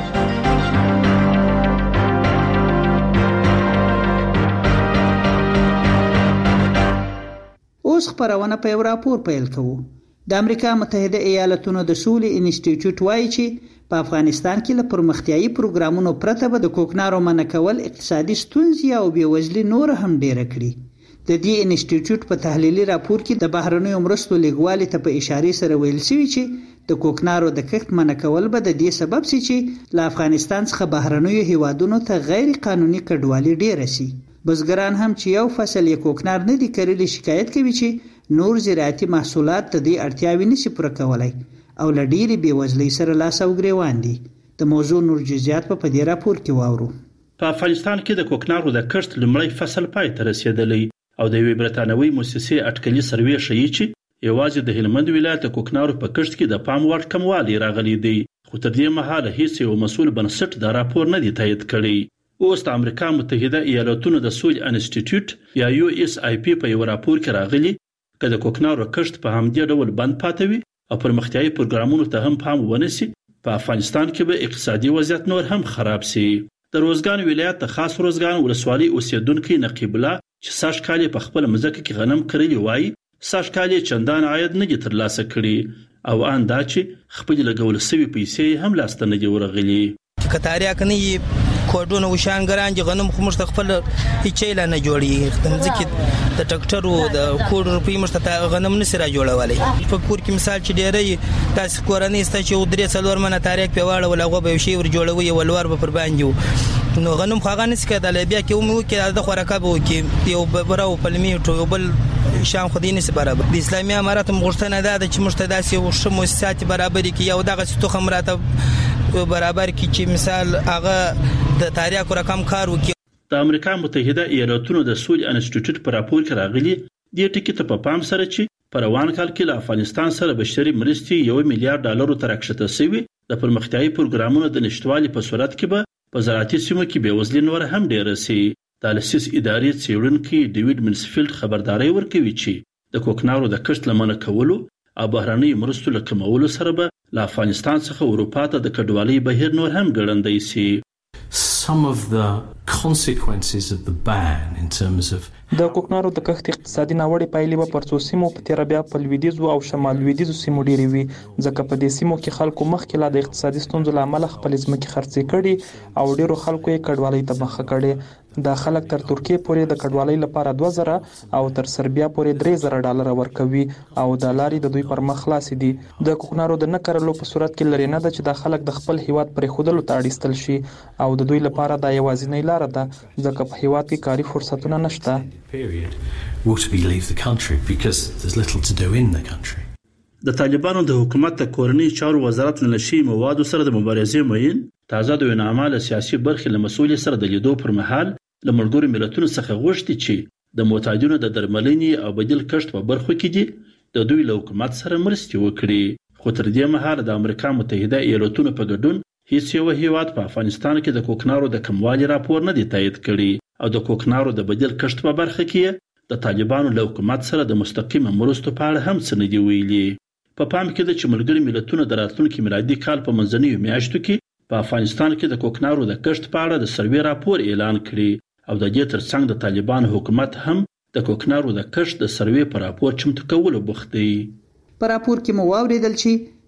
[SPEAKER 23] اوس خپرونه په یو راپور پیل کوو. د امریکا متحده ایالاتونو د سولې انسټیټیوټ وایي چې په افغانستان کې له پرمختیايي پروګرامونو پرته به د کوکنارو منع کول اقتصادي ستونزې او بېوزلي نور هم ډېره کړي. د دې انسټیټیوټ په تحلیلي راپور کې د بهرنیو مرستو لیږوالي ته په اشاره سره ویل شوی چې د کوکنارو د کښت منع کول به د دې سبب شي چې له افغانستان څخه بهرنیو هیوادونو ته غیر قانوني کډوالي ډېره شي. بزګران هم چې یو فصل یې کوکنار نه دي کرلی شکایت کوي چې نور زراعتي محصولات د دې اړتیاوې نشي پوره کولای او له ډېرې بېوزلۍ سره لاس او ګریوان دي. د موضوع نور جزئیات په دې راپور کې واورو.
[SPEAKER 26] په افغانستان کې د کوکنارو د کښت لومړی فصل پای ته رسیدلی او د یوې برتانوي مؤسسې اټکلي سروې ښیي چې یوازې د هلمند ولایت د کوکنارو په کښت کې د پام وړ کموالی راغلی دی، خو تر دې مهاله هیڅ یو مسؤل بنسټ دا راپور نه دی تایید کړی. اوس د امریکا متحده ایالاتونو د سولې انسټیټیوټ یا USIP په یو راپور کې راغلی چې د کوکنارو کښت په همدې ډول بند پاتې وي او پرمختیايي پروګرامونو ته هم پام ونه شي، په افغانستان کې به اقتصادي وضعیت نور هم خراب شي. د روزګان ولایت د خاص روزګان ولسوالۍ اوسیدونکو نقیب الله چې ساش کالي په خپل مځکه کې غنم کرلی وای، ساش کالي چندان عاید نه ترلاسه کړي او ان دا چې خپل لګول سوي پیسې هم لاسته نه ورغلي.
[SPEAKER 27] کتاریا کني کوډونه وشانګران چې غنم خو مشت خپل هیڅ لا نه جوړي، ځکه د ټکټرو د کوډ روپی مشت غنم نه سره جوړولای. په کور کې مثال چې ډېرې تاسو کورنۍ ست چې ودرې څلور منه تاریخ په واړه ولغه به شی ور جوړوي ولور به پر باندې نو غنم خاغه نس کېدل بیا کې مو کې د خوراکه به کې یو براو پلمی ټو بل شان خو دیني سره برابر د اسلامي امارات مغشتنه ده چې مشتداسي او شمو سات برابر کې یو دغه ستو خمراته برابر کی چې مثال هغه د تاریخ رقم کار وکي.
[SPEAKER 26] د امریکا متحده ایالاتونو د سولې انسټیټیوټ پر راپور کې راغلي د ټکی ته په پام سره چې په روان کال کې له افغانستان سره بشري مرستې $1 میلیارډ تر راکښته شوی. د پرمختیايي پروګرامونو د نشټوالي په صورت کې به په زراعتي سیمو کې بېوزلي نور هم ډېره شي. د لسیس ادارې څېړونکي ډیوډ منسفیلډ خبرداري ورکوي چې د کوکنارو د کښت لمنه کولو او بهرنۍ مرستو له کمولو سره به له افغانستان څخه اروپا ته د کډوالۍ بهیر نور هم ګړندی شي.
[SPEAKER 24] Some of the consequences of the ban in terms of
[SPEAKER 25] د کوکنارو د کښت اقتصادي ناوړه پایلې په پرڅو سیمو په تیر بیا په لویدیزو او شمال لویدیزو سیمو ډېری وي، ځکه په دې سیمو کې خلکو مخکې لا د اقتصادي ستونزو لامل خپل ځمکې خرڅې کړي او ډېرو خلکو یې کډوالۍ ته مخه کړي. دا خلک تر ترکیه پورې د کډوالۍ لپاره 2000 او تر سربیا پورې $3000 ورکوي او د لارې د دوی پر مخ خلاص دي. د کوکنارو د نکرلو په صورت کې لري نه ده چې د خلک د خپل هیواد پر خودلو ته اړیستل شي او د دوی لپاره دا یوازینۍ لار ده ځکه په هیواد کې کاري فرصتونه نشته.
[SPEAKER 24] would be leave the country because there's little to do in the country.
[SPEAKER 26] د طالبانو د حکومت د کورنۍ چارو وزارت له نشي موادو سره د مبارزې مین تازه د وینامال سیاسي برخې له مسؤل سره د لیدو پر مهال له ملګرو ملتونو څخه غوښتي چې د معتادینو د درملنې او بدیل کښت په برخو کې دي د دوی له حکومت سره مرستې وکړي. خو تر دې مهال د امریکا متحده ایالاتونو په ګډون هیڅ یو هیواد په افغانستان کې د کوکنارو د کموالي راپور نه دی تایید کړی او د کوکنارو د بدیل کښت په برخه کې د طالبانو له حکومت سره د مستقیم مرستو په اړه هم څه نه دی ویلي. په پام کې ده چې ملګري ملتونه د راتلونکي میلادي کال په منځنیو میاشتو کې په افغانستان کې د کوکنارو د کښت په اړه د سروې راپور اعلان کړي او د دې ترڅنګ د طالبانو حکومت هم د کوکنارو د کښت د سروې په راپور چمتو کولو بوخت دی.
[SPEAKER 23] په راپور کې مو واوریدل چې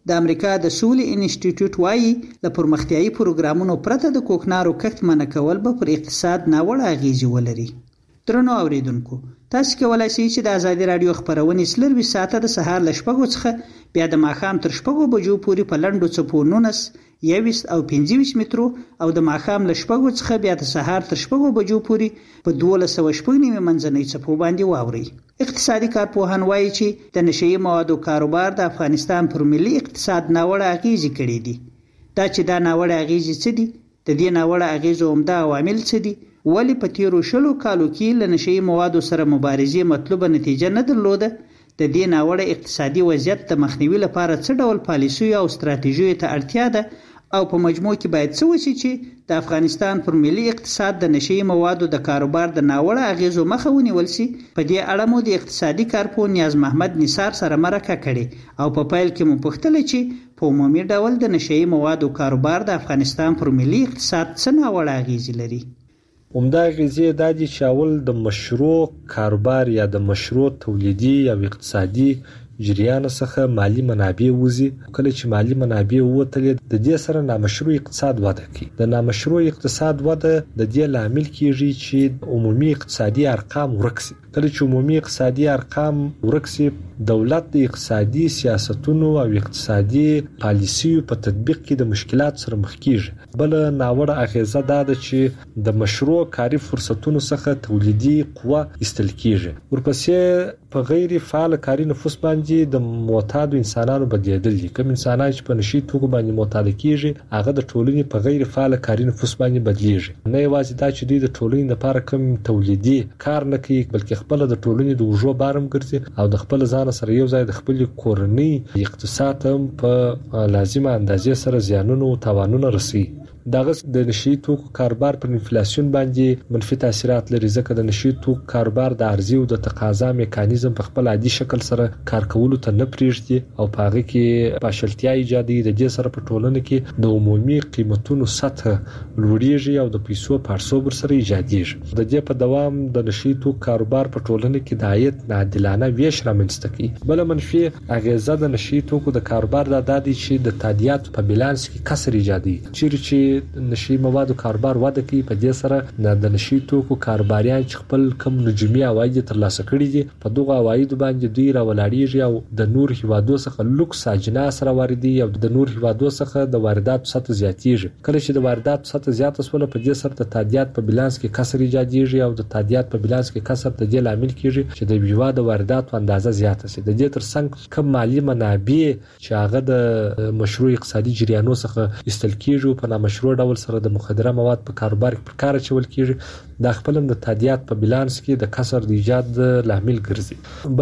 [SPEAKER 23] د امریکا د سولې انسټیټیوټ وایي له پرمختیایي پروګرامونو پرته د کوکنارو کښت منع کول به پر اقتصاد ناوړه اغیزې ولري. درنو اوریدونکو، تاسو کولای شئ چې د ازادي رادیو خبرونه سلوي ساعته د سهار ل 6 څخه بیا د ماښام تر 6 بجو پورې په لنډو څپو 19 21 او 25 مترو او د ماښام ل 6 څخه بیا د سهار تر 6 بجو پورې په 1290 منځنۍ څپو باندې واوري. اقتصادي کارپوهان وایي چې د نشئی موادو کاروبار د افغانستان پر ملي اقتصاد ناوړه اغیزې کړې دي. دا چې دا ناوړه اغیزې څه دي؟ د دې ناوړه اغیزو عمده عوامل څه دي؟ ولی په تیرو 20 کالو کې له نشئی موادو سره مبارزې مطلوبه نتیجه نه درلوده؟ د دې ناوړه اقتصادي وضعیت د مخنیوي لپاره څه ډول پالیسي او ستراتیژیو ته اړتیا ده او په مجموع کې باید څه وشي چې د افغانستان پر ملي اقتصاد د نشئی موادو د کاروبار د ناوړه اغیزو مخه ونیول شي؟ په دې اړه مو د اقتصادي کارپوه نیاز محمد نثار سره مرکه کړې او په پیل کې مو پوښتنه چې په عمومي ډول د نشئی موادو کاروبار د افغانستان پر ملي اقتصاد څه ناوړه اغیزې لري؟
[SPEAKER 2] عمده اغیزې دا دي چې اول د مشروع کاروبار یا د مشروع تولیدي یا اقتصادي جریان څخه مالی منابع وزي. کله چې مالی منابع ووتلې د دې سره نامشروع اقتصاد وده کوي. د نامشروع اقتصاد وده د دې لامل کیږي چې عمومي اقتصادي ارقام ورک شي. کله چې عمومي اقتصادي ارقام ورک شي، دولت د اقتصادي سیاستونو او اقتصادي پالیسیو په تطبیق کې د مشکلات سره مخ کیږي. بل ناوړه اغیزه دا ده چې د مشروع کاري فرصتونو څخه تولیدي قوه استل کیږي. ورپسې په غیر فعال کاري نفوس باندې د معتاد انسانانو بدلیدل دي. کوم انسانان چې په نشي توکو باندې معتاد کیږي هغه د ټولنې په غیر فعال کاري نفوس باندې بدلیږي. نه یوازې دا چې دوی د ټولنې لپاره کوم تولیدي کار نه کوي، بلکې خپل د ټولنې د وژو بارم ګرځي او د خپل ځان سره یو ځای د خپل کورنۍ اقتصاد هم په لازمه اندازې سره زیانونه او تاوانونه رسي. دغه د نشئی توکو کاروبار پر انفلیسیون باندې منفي تاثیرات لري، ځکه د نشئی توکو کاروبار د عرضې او د تقاضا میکانیزم په خپل عادي شکل سره کار کولو ته نه پریږدي او په هغه کې پاشلتیا ایجادي. د دې سره په ټولنه کې د عمومي قیمتونو سطح لوړیږي او د پیسو پارسوبر سره ایجادیږي. د دې په دوام د نشئی توکو کاروبار په ټولنه کې د عاید ناعادلانه ویش رامنځته کوي. بل منفي اغیزه د نشئی توکو د کاروبار د دادي چې د تادیات په بیلانس کې کسر ایجادي. چې نشئی موادو کاروبار وده کوي، په دې سره د نشئی توکو کاروباریان چې خپل کم نجومي عواید ترلاسه کړي دي په دغه عواید باندې دوی راولاړيږي او د نور هیوادو څخه لوکس اجناس راوړي او د نور هیوادو څخه د واردات سطح زیاتیږي. کله چې د واردات سطح زیات شول په دې سره د تادیات په بیلانس کې کسر ایجادیږي او د تادیات په بیلانس کې کسر د دې لامل کیږي چې د هیواد واردات اندازه زیاته شي. د دې ترڅنګ کم مالی منابع چې هغه د مشروع اقتصادي جریانو څخه استل کیږي په نامشروع ډول سره د مخدره مواد په کاروبار کې پر کار چول کیږي، دا خپل د تادیات په بیلانس کې د کسر د ایجاد لامل ګرځي.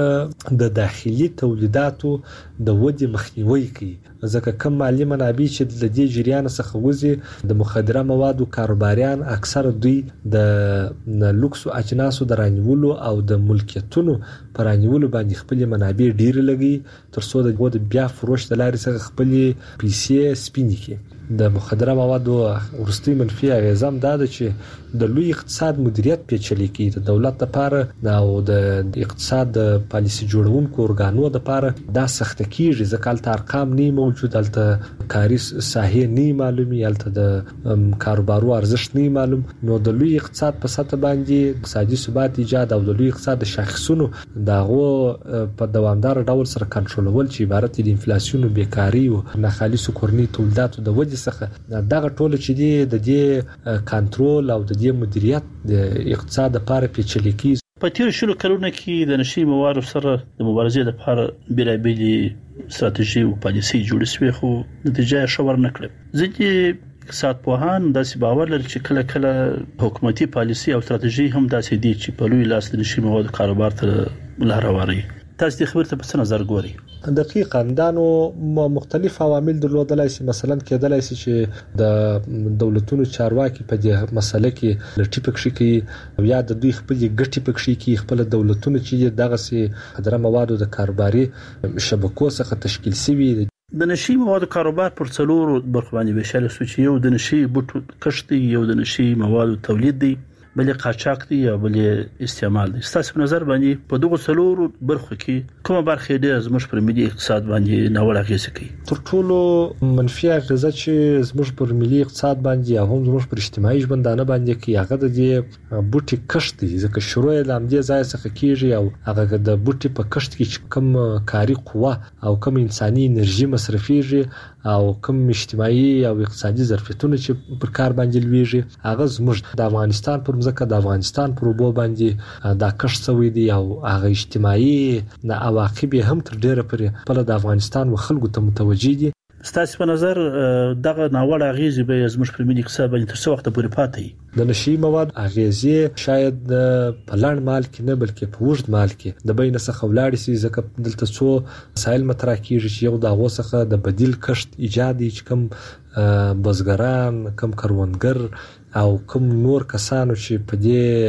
[SPEAKER 2] بل د داخلي تولیداتو د ودې مخنیوي کوي، ځکه کم مالی منابع چې د دې جریان څخه وزي د مخدره موادو کاروباریان اکثر دوی د لوکس اجناسو د رانیولو او د ملکیتونو پر رانیولو باندې خپل منابع ډیر لګي ترڅو د بیا فروش د لارې څخه خپل پیسې سپینې کړي. د مخدره موادو ورستي منفي اغیزه هم دا ده چې د لوی اقتصاد مدیریت پیچلې کوي. د دولت لپاره او د اقتصاد پالیسي جوړونکو ارګانو لپاره دا سخت کیږي، ځکه البته ارقام نه موجود، البته کاري ساحه نه معلومي، البته د کاروبارو ارزښت نه معلوم. نو د لوی اقتصاد په سطح باندې اقتصادي ثبات ایجاد او د لوی اقتصاد شاخصونو دغه په دوامدار ډول سره کنټرولول چې عبارت دي انفلیسیون او بیکاری او ناخالصو کورنی تولیداتو د وجې څخه دغه ټول چې دی د دې کنټرول او د دې مدیریت د اقتصاد لپاره پیچلې کیږي.
[SPEAKER 26] په تیر شلو کلونو کې د نشئی موادو سره د مبارزې لپاره بیلابېلې ستراتیژي او پالیسي جوړې شوې، خو نتیجه یې ښه ورنه کړه. ځکه اقتصاد پوهان داسې باور لري چې کله کله حکومتي پالیسي او ستراتیژي هم داسې دي چې په لوی لاس د نشئی موادو کاروبار ته لار هواروي. تاسو د خبرته په څه نظر ګورئ؟
[SPEAKER 2] دقیقاً دا نو مختلف عوامل درلودلای شي. مثلا کېدلای شي چې د دولتونو چارواکي په دې مسله کې لټي پکښي کوي یا د دوی خپل ګټي پکښي کوي. خپل دولتونو چې دغه سي خدره موادو د کاروباري شبکو څخه تشکیل شوي.
[SPEAKER 26] د نشئی موادو کاروبار پر څلورو برخو باندې ویشل شو چې یو د نشئی بوټو کښت دی، یو د نشئی موادو تولید دی، بلې قاچاق دی او بلې استعمال دی. ستاسو په نظر باندې په دغه څلورو برخو کې کومه برخه ډېر زموږ پر ملي اقتصاد باندې ناوړه اغیزه کوي؟
[SPEAKER 2] تر ټولو منفي اغیزه چې زموږ پر ملي اقتصاد باندې او هم زموږ پر اجتماعي ژوندانه باندې کوي هغه د دې بوټي کښت دی، ځکه شروع یې لامدې ځای څخه کیږي او هغه د بوټي په کښت کې کوم کاري قوه او کوم انساني انرژي مصرفيږي او کوم اجتماعي او اقتصادي ظرفیتونه چې پر کار باندې لويږي هغه زموږ د افغانستان پر ځمکه د افغانستان پر اوبو باندې دا کښت شوی دی او هغه اجتماعي عواقب هم تر ډیره پورې په د افغانستان و خلکو ته متوجي دي.
[SPEAKER 26] ستاسو په نظر دغه ناوړه اغیزې به زموږ پر ملي اقتصاد باندې تر څو وخت پورې پاتې وي؟
[SPEAKER 2] د نشي مواد اغیزې شاید په لړ مال کې نه بلکې په وژد مال کې د بین څخه ولاړ شي، ځکه دلته څو مسایل مطرح کیږي چې یو د هغو څخه د بدیل کښت ایجاد چې کوم بزګران، کوم کروندګر او کوم نور کسانو چې په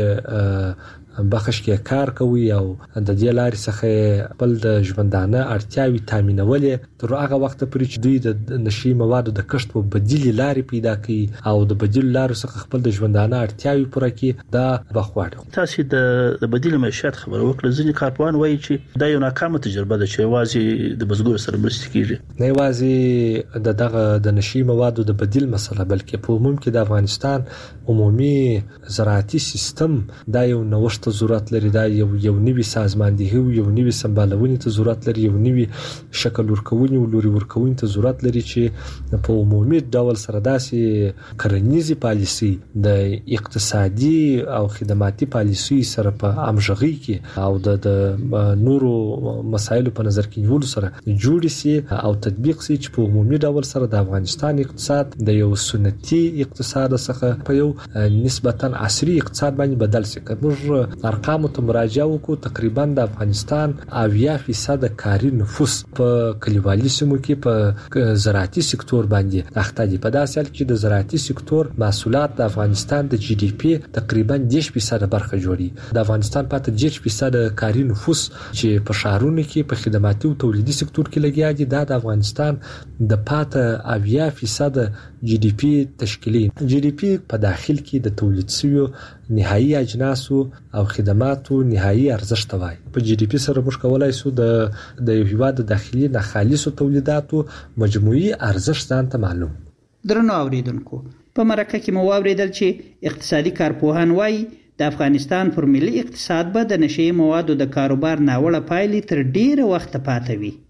[SPEAKER 2] دې بخش کې کار کوي او د دې لارې څخه خپل د ژوندانه اړتیاوي تامینولې تر هغه وخت پورې چې دوی د نشي موادو د کښت په بدیل لارې پیدا کوي او د بدیل لارو څخه خپل د ژوندانه اړتیاوي پوره کوي. دا بخواړه
[SPEAKER 26] تاسو د بدیل معیشت خبره وکړه. ځینې کارپوهان وایي چې دا یو ناکامه تجربه ده چې یوازې د بزګر سره مرسته کیږي،
[SPEAKER 2] نه یوازې دغه د نشي موادو د بدیل مسله بلکې په عموم کې د افغانستان عمومي زراعتي سیستم دا یو نوښت ته ضرورت لري، دا یو نوی سازماندهي او یو نوی سمبالونې ته ضرورت لري، یو نوی شکل ورکونې او لوري ورکونې ته ضرورت لري چې په عمومي ډول سره داسې کرنیزي پالیسي د اقتصادي او خدماتي پالیسي سره په همغږي کې او د نورو مسایلو په نظر کې نیول سره جوړ شي او تطبیق شي چې په عمومي ډول سره د افغانستان اقتصاد د یو سنتي اقتصاد څخه په یو نسبتا عصري اقتصاد باندې بدل شي. موږ ارقام ته مراجعه وکړو، تقریبا د افغانستان 80% کاري نفوس په کلیوالي سیمو کې په زراعتي سکتور باندې اخته دي. په داسې حال کې د زراعتي سکتور محصولات د افغانستان د جی ډي پی تقریبا 10% برخه جوړي. د افغانستان پاتې 10% کاري نفوس چې په شهرونو کې په خدماتي او تولیدي سکتور کې لګیا دي، د افغانستان د پاتې 80% جی ډي پی تشکیلي. جی ډي پی په داخل کې د تولید شویو نهایی اجناسو او خدماتو نهایی ارزښت وای. په جی ډي پی سره موږ کولای شو د یو هیواد داخلي نه خالصو تولیداتو مجموعي ارزښت ځان ته معلوم.
[SPEAKER 23] درنو اوریدونکو، په مرکه کې مو اوریدل چې اقتصادي کارپوهان وایي د افغانستان پر ملي اقتصاد به د نشي موادو د کاروبار ناوړه پایلې تر ډیره وخت پاتې وي.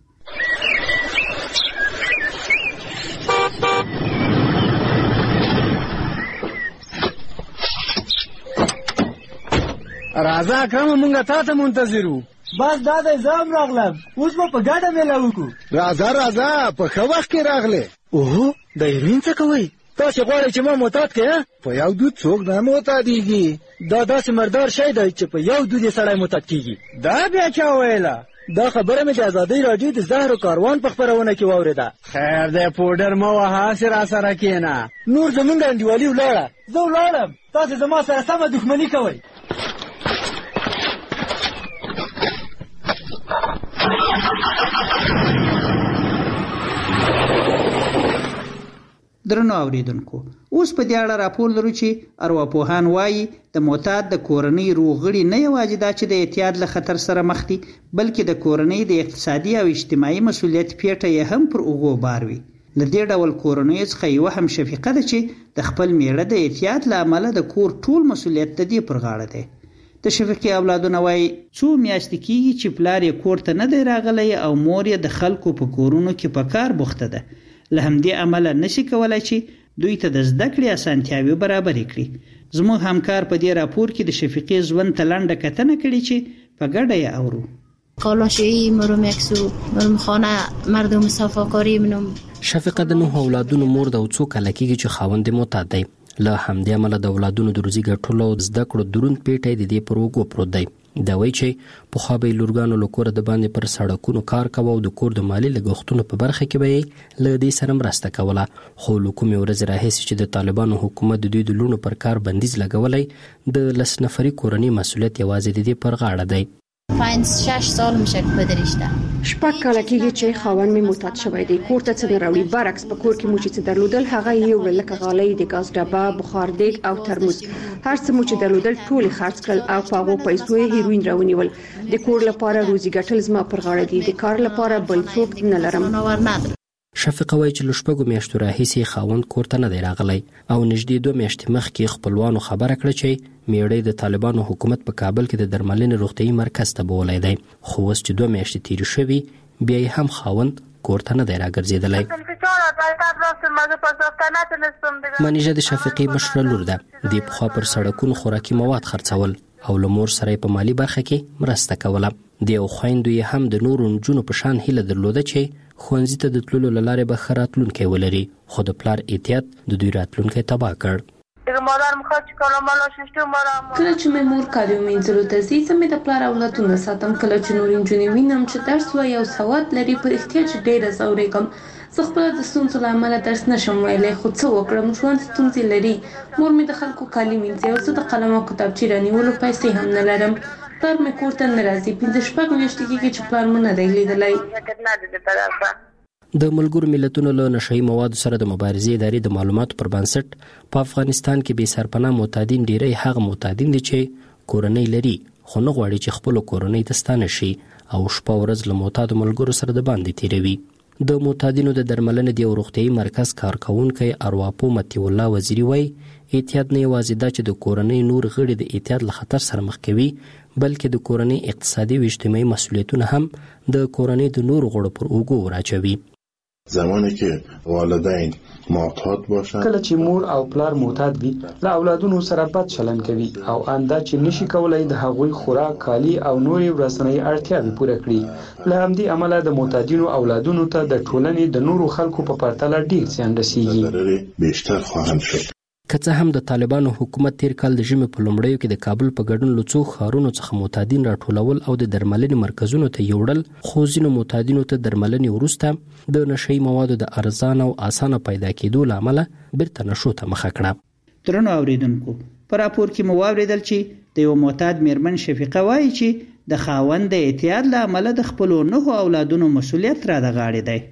[SPEAKER 4] راځه اکرم مونږه تا ته منتظر وو.
[SPEAKER 6] بس دا د ځام راغلم، اوس په ګډه میله وکړو.
[SPEAKER 4] راځه په ښه وخت کې راغله. اوه د هیروین څه کوي؟ تاسو غواړئ چې ما معتاد کړئ؟ په یو دود څوک نه معتادیږي. دا داسې مردار شی دی چې په یو دود یې سړی معتاد کیږي.
[SPEAKER 6] دا بیا چا ویله؟ دا خبره مې د ازادۍ راډیو د زهرو کاروان په خپرونه کې واورېده. خیر دی پوډر مه وهه، هسې راسره کښېنه. نور زمونږ انډیوالي ولاړه، زه ولاړم، تاسې زما سره سمه دښمني کوئ.
[SPEAKER 23] درنو اوریدونکو، اوس په دې اړه راپور لرو چې ارواپوهان وایي د معتاد د کورنۍ روغړي نه یوازې دا چې د اعتیاد له خطر سره مخ دي، بلکې د کورنۍ د اقتصادي او اجتماعي مسولیت پیټه یې هم پر اوږو بار وي. له دې ډول کورنۍ څخه یوه هم شفیقه ده چې د خپل میړه د اعتیاد له امله د کور ټول مسولیت د دې پر غاړه دی. د شفیقې اولادونه وایي څو میاشتې کېږي چې پلار یې کور ته نه دی راغلی او مور یې د خلکو په کورونو کې په کار بوخته ده. له همدې امله نشي کولای چې دوی ته د زده کړې اسانتیاوې برابرې کړي. زموږ همکار په دې راپور کې د شفیقې ژوند ته لنډه کتنه کړې چې په ګډه یې اورو.
[SPEAKER 3] کالاشویی مرم یکسو مرم خانه مردم صفاکاری منم.
[SPEAKER 9] شفیقه د 9 اولادونو مور د څو کاله کېږي چې خاوند معتاد دی. له همدې امله د اولادونو د روزي ګټلو او زده کړو دروند پیټی د دې پر اوږو پروت دی. دا وایي چې پخوا به یې لورګانو له کوره د باندې پر سړکونو کار کوه او د کور د مالي لګښتونو په برخه کې به یې له دې سره مرسته کوله. خو له کومې ورځې راهیسې چې د طالبانو حکومت د دوی د لوڼو پر کار بندیز لګولی، د 10 نفري کورنۍ مسؤلیت یوازې د دې پر غاړه دی.
[SPEAKER 3] 5-6 سال میشه که پدرشته.
[SPEAKER 5] شپږ کاله کېږي چې خاوند مې معتاد شوی دی. کور ته څه نه راوړي، برعکس په کور کې مو چې درلودل هغه یو لکه غالۍ، د ګاز ډبه، بخار دیګ او ترموز. هر څه مو چې درلودل ټول خرڅ کړل او په هغو پیسو یې هیروین راونیول. د کور لپاره روزي ګټل زما پر غاړه دي، د کار لپاره بل څوک نه لرم.
[SPEAKER 9] شفیقه وایي چې له شپږو میاشتو راهیسې خاوند کور ته نه دی راغلی او نږدې 2 میاشتې مخکې خپلوانو خبره کړه چې میړی د طالبانو حکومت په کابل کې د درملنې روغتیايي مرکز ته بولی دی، خو اوس چې 2 میاشتې تیرې شوي بیا یې هم خاوند کور ته نه دی راګرځېدلی. منیژه د شفیقې مشره لور ده. د پخوا پر سړکونو خوراکي مواد خرڅول او له مور سره په مالی برخه کې مرسته کوله. د یو خویندو یې هم د نورو نجونو په شان هیله درلوده چې ښوونځي ته د تللو له لارې به ښه راتلونکی ولري، خو د پلار احتیاط د دوی راتلونکی تباه کړ.
[SPEAKER 10] کله چې مې مور کالي ومینځلو ته ځي، زه مې د پلار اولادونه ساتم. کله چې نورې نجونې وینم چې درس وایي او سواد لري، په رښتیا چې ډېره ځورېږم. زه خپله د ستونزو له امله درس نشم ویلی، خو څه وکړم، ژوند ستونزې لري. مور مې د خلکو کالي مینځي او زه د قلم او کتابچې رانیولو پیسې هم نه لرم. پلار مې کور ته نه راځي، 5-6 میاشتې کېږي چې پلار مې نه دی لیدلی.
[SPEAKER 9] د ملګرو ملتونو له نشهیي موادو سره د مبارزې ادارې د معلوماتو پر بنسټ په افغانستان کې بې سرپناه معتادین ډیری هغه معتادین دي چې کورنۍ لري خو نه غواړي چې خپلو کورنۍ ته ستانه شي او شپه ورځ له معتادو ملګرو سره د باندې تیروي. د معتادینو د درملنې د یو روغتیايي مرکز کارکوونکی ارواپو مطیع الله وزیري وایي احتیاط نه یوازې دا چې د کورنۍ نور غړي د احتیاط له خطر سره مخ کوي، بلکې د کورنۍ اقتصادي او اجتماعي مسؤلیتونه هم د کورنۍ د نورو غړو پر اوږو وراچوي.
[SPEAKER 11] زمانی که والدین معتاد باشند،
[SPEAKER 13] کله چې مور او پلار معتاد وي، له اولادونو سره بد چلند کوي او انده چې نشي کولای د هغوی خوراک، کالي او نورې ورځنۍ اړتیاوې پوره کړي. له همدې امله د معتادینو اولادونو ته د ټولنې د نورو خلکو په پرتله ډیر زیان رسیږي.
[SPEAKER 11] بیشتر خواهند شد.
[SPEAKER 9] که څه هم د طالبانو حکومت تیر کال د ژمي په لومړیو کې د کابل په ګډون له څو ښارونو څخه معتادین راټولول او د درملنې مرکزونو ته یوړل، خو ځینو معتادینو ته درملنې وروسته د نشهیي موادو د ارزان او اسانه پیدا کېدو له امله بیرته نشو ته مخه کړه.
[SPEAKER 23] درنو اوریدونکو، په راپور کې مو واورېدل چې د یو معتاد میرمن شفیقه وایي چې د خاوند د اعتیاد له امله د خپلو 9 اولادونو مسؤلیت را د غاړې دی.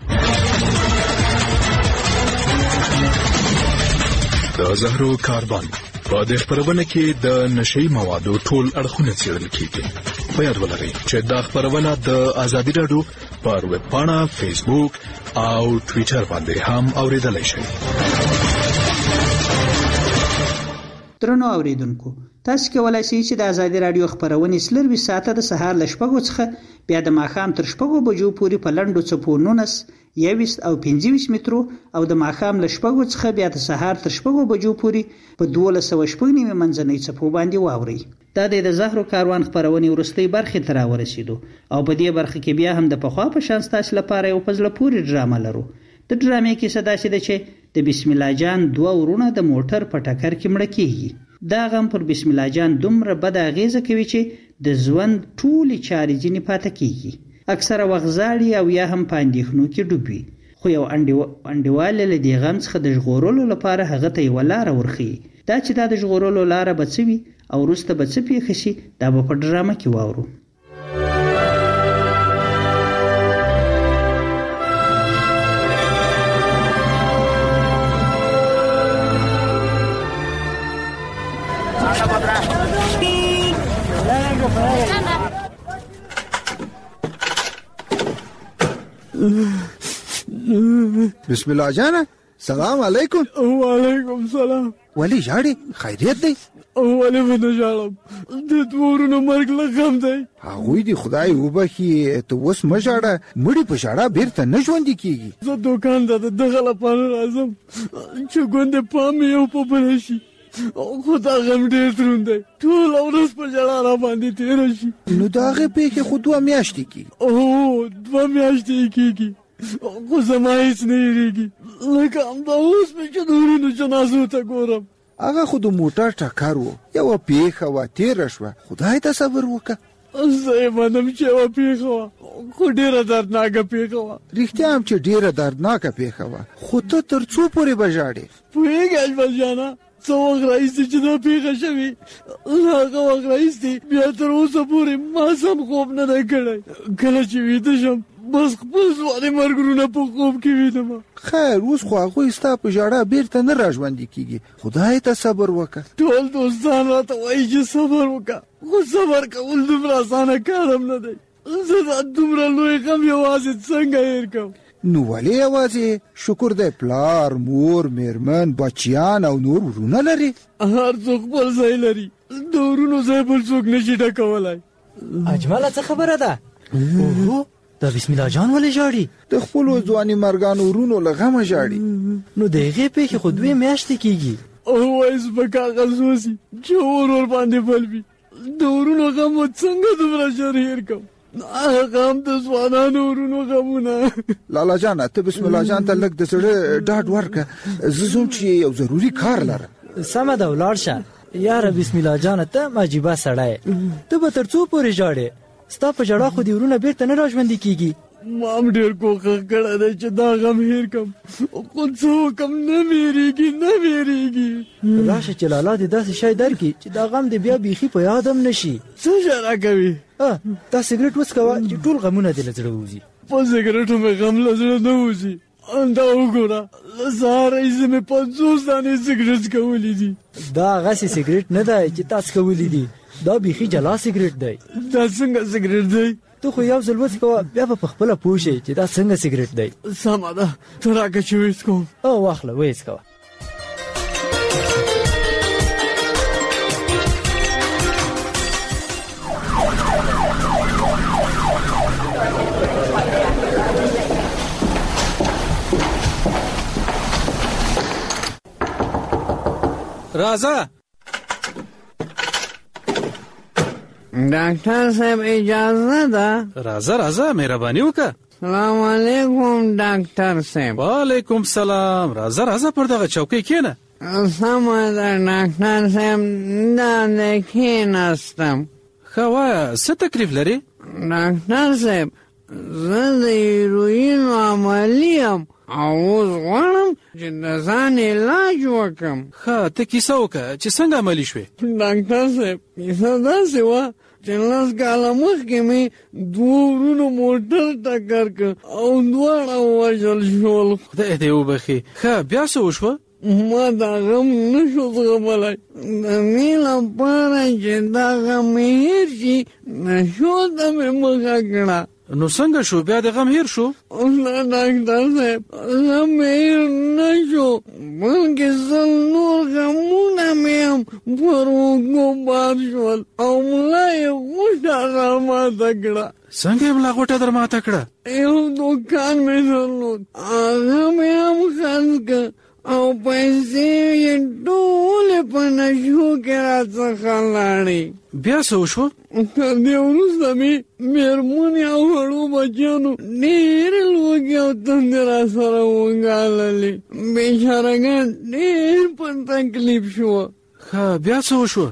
[SPEAKER 14] د زهرو کاربن په دې خبرونه کې د نشهیي موادو ټول اړخونه څېړل کیږي. په یاد ولرئ چې دا خبرونه د ازادي راډیو پر ویب پاڼه، فیسبوک او ټویټر باندې هم اوریدلای شئ.
[SPEAKER 23] درنو اوریدونکو، تاسو کولای شئ چې د ازادي راډیو خبرونه سلروي ساعته د سهار ل 6 څخه بیا د ماښام تر 6 بجو پورې په لنډو څپو 19 21 او 25 مترو او د ماښام له 6 څخه بیا د سهار تر 6 بجو پورې په 1290 منځنۍ څپو باندې واوري. دا د زهرو کاروان خبرونه ورستۍ برخې ته راورسېدو او په دې برخه کې بیا هم د پخوا په شان ستاسو لپاره یو فزله پوری ډرامه لرو. د ډرامې کې صدا شي چې د بسم الله جان 2 ورونه د موټر په ټکر کې مړ کیږي. دا غم پر بسم الله جان دومره بد اغیزه کوي چې د ژوند ټولي چارې ځینې پاتې کیږي. اکثره وخت زاړي او یا هم په اندېښنو کې ډوبوي، خو یو انډیواله له دې غم څخه د ژغورلو لپاره هغه ته یوه لاره ورښیي. دا چې دا د ژغورلو لاره به څه وي او وروسته به څه پیښه شي، دا به په ډرامه کې واورو.
[SPEAKER 7] بسم الله جانا، سلام علیکم.
[SPEAKER 8] وعلیکم سلام.
[SPEAKER 7] ولی ژاړې؟ خیریت دی؟
[SPEAKER 8] ولې به نه ژاړم، د تورونو مرګ له غم دی.
[SPEAKER 7] هغوی دې خدای وبخي، ته اوس مه ژاړه، مړي په ژړا بیرته نه ژوندي کېږي.
[SPEAKER 8] زه دوکان ته د دغه لپاره راځم چې ګوندې پام مې یو په بله شي، خو دا غم ډېر دروند دی، ټوله ورځ په ژړا را باندې تېره شي.
[SPEAKER 7] نو د هغې پېښې خو 2 میاشتې کېږي.
[SPEAKER 8] 2 میاشتې یې کېږي، خو زما هېڅ نه هېرېږي، لکه همدا اوس مې چې د وروڼو جنازو ته ګورم.
[SPEAKER 7] هغه خو د موټر ټکر و، یوه پېښه وه، تېره شوه، خدای ته صبر وکړه.
[SPEAKER 8] زه یې منم چې یوه پېښه وه، خو ډېره دردناکه پېښه وه.
[SPEAKER 7] رښتیا هم چې ډېره دردناکه پېښه وه، خو ته تر څو پورې به ژاړې؟
[SPEAKER 8] پوهېږې اجمل جانه، څو وخت راځي چې دا پیښه شوي هغه وخت راځي بیا تر اوسه پورې ما سم خوب نه دی کړی کله چې ویده شم بس خپل ځواني مرګونه په خوب کې وینم
[SPEAKER 7] خیر اوس خو هغوی ستا په ژړا بیرته نه راژوندي کېږي خدای ته صبر وکړه
[SPEAKER 8] ټول دوستان راته وایي چې صبر وکړه خو صبر کول دومره اسانه کار هم نه دی زه دا دومره لوی غم یوازې څنګه هېر کړم
[SPEAKER 7] نو ولې یوازې شکر دی پلار مور میرمن بچیان او نور ورونه لري
[SPEAKER 8] هر څوک خپل ځای لري د ورونو ځای بل څوک نشي ډکولی
[SPEAKER 6] اجمله څه خبره ده اوهو دا بسم الله جان ولې ژاړي
[SPEAKER 7] د خپلو ځواني مرګانو ورونو له غمه ژاړي
[SPEAKER 6] نو د هغې پیښې خو 2 میاشتې کېږي
[SPEAKER 8] وایس په کاغذ وسي چې ور باندې بل وي د ورونو غم څنګه دومره ژر هېر کړم هغه هم د ځوانانو ورونو غمونه
[SPEAKER 7] لالا جانه ته بسم الله جان ته لږ د زړه ډاډ ورکړه زه ځم چې یو ضروري کار لرم
[SPEAKER 6] سمه ده ولاړ شه یاره بسم الله جانه ته مجیبه سړی ته به تر څو پورې ژاړې ستا په ژړا خو دې ورونه بیرته نه راژوندي کېږي
[SPEAKER 8] ما هم ډېر کوښښ کړی دی چې دا غم هېر کړم خو څه وکړم نه مېرېږي
[SPEAKER 6] راشه چې لالا دې داسې شی درکړي چې دا غم دې بیا بیخي په یاد هم نه شي
[SPEAKER 8] څه شی راکوي
[SPEAKER 6] دا سګرټ وڅکوه چې ټول غمونه دې له زړه ووځي
[SPEAKER 8] په سګرټو مې غم له زړه نه وځي دا وګوره له سهار راهیسې مې 50 دانې سګرټ څکولي دي
[SPEAKER 6] دا هغسې سګرټ نه دی چې تا څکولي دي دا بیخي جلا سګرټ دی
[SPEAKER 8] دا څنګه سګرټ دی
[SPEAKER 6] ته خو یو ځل وڅکوه بیا به پخپله پوه شې چې دا څنګه سګرټ دی
[SPEAKER 8] سمه ده ته راکړه چې وڅکوم
[SPEAKER 6] واخله وڅکوه
[SPEAKER 12] راځه
[SPEAKER 15] ډاکټر صاحب اجازه ده
[SPEAKER 12] راځه مهرباني وکړه
[SPEAKER 15] سلام علیکم ډاکټر صاحب
[SPEAKER 12] وعلیکم سلام راځه پر دغه چوکۍ کښېنه
[SPEAKER 15] سمه ده ډاکټر صاحب دلته کښېناستم
[SPEAKER 12] ښه وایه څه تکلیف لرې
[SPEAKER 15] ډاکټر صاحب زه د هیروین عملي یم او اوس غواړم چې د ځان علاج وکړم
[SPEAKER 12] ښه ته کیسه وکړه چې څنګه عملي شوې
[SPEAKER 8] ډاکټر صاحب کیسه داسې وه چې 10 کاله مخکې مې 2 ورونو موټر ټکر کړ او دواړه ووژل شول
[SPEAKER 12] خدای دې وبخي ښه بیا څه وشوه
[SPEAKER 8] ما دا غم نشو زغملی
[SPEAKER 15] د مې لپاره چې دا غم مې هېر شي نشو ته مې مخه کړه
[SPEAKER 12] نو څنګه شو بیا د غم هېر شو
[SPEAKER 15] نه ډاکټر صاحب غم مې هېر نه شو بلکې 100 نور غمونه مې هم پر اوږو بار شول او ملا یې غوټه راماته کړه
[SPEAKER 12] څنګه یې ملا غوټه در ماته کړه
[SPEAKER 15] یو دوکان مې درلود هغه مې هم خرڅ کړ او پیسې یې ټولې په نشو کې راڅخه لاړې
[SPEAKER 12] بیا څه وشوه
[SPEAKER 8] تر دې وروسته مې مېرمنې او وړو بچیانو ډېرې لوږې او تندې راسره وګاللې بېچارهګان ډېر په تکلیف شوه
[SPEAKER 12] ښه بیا څه وشوه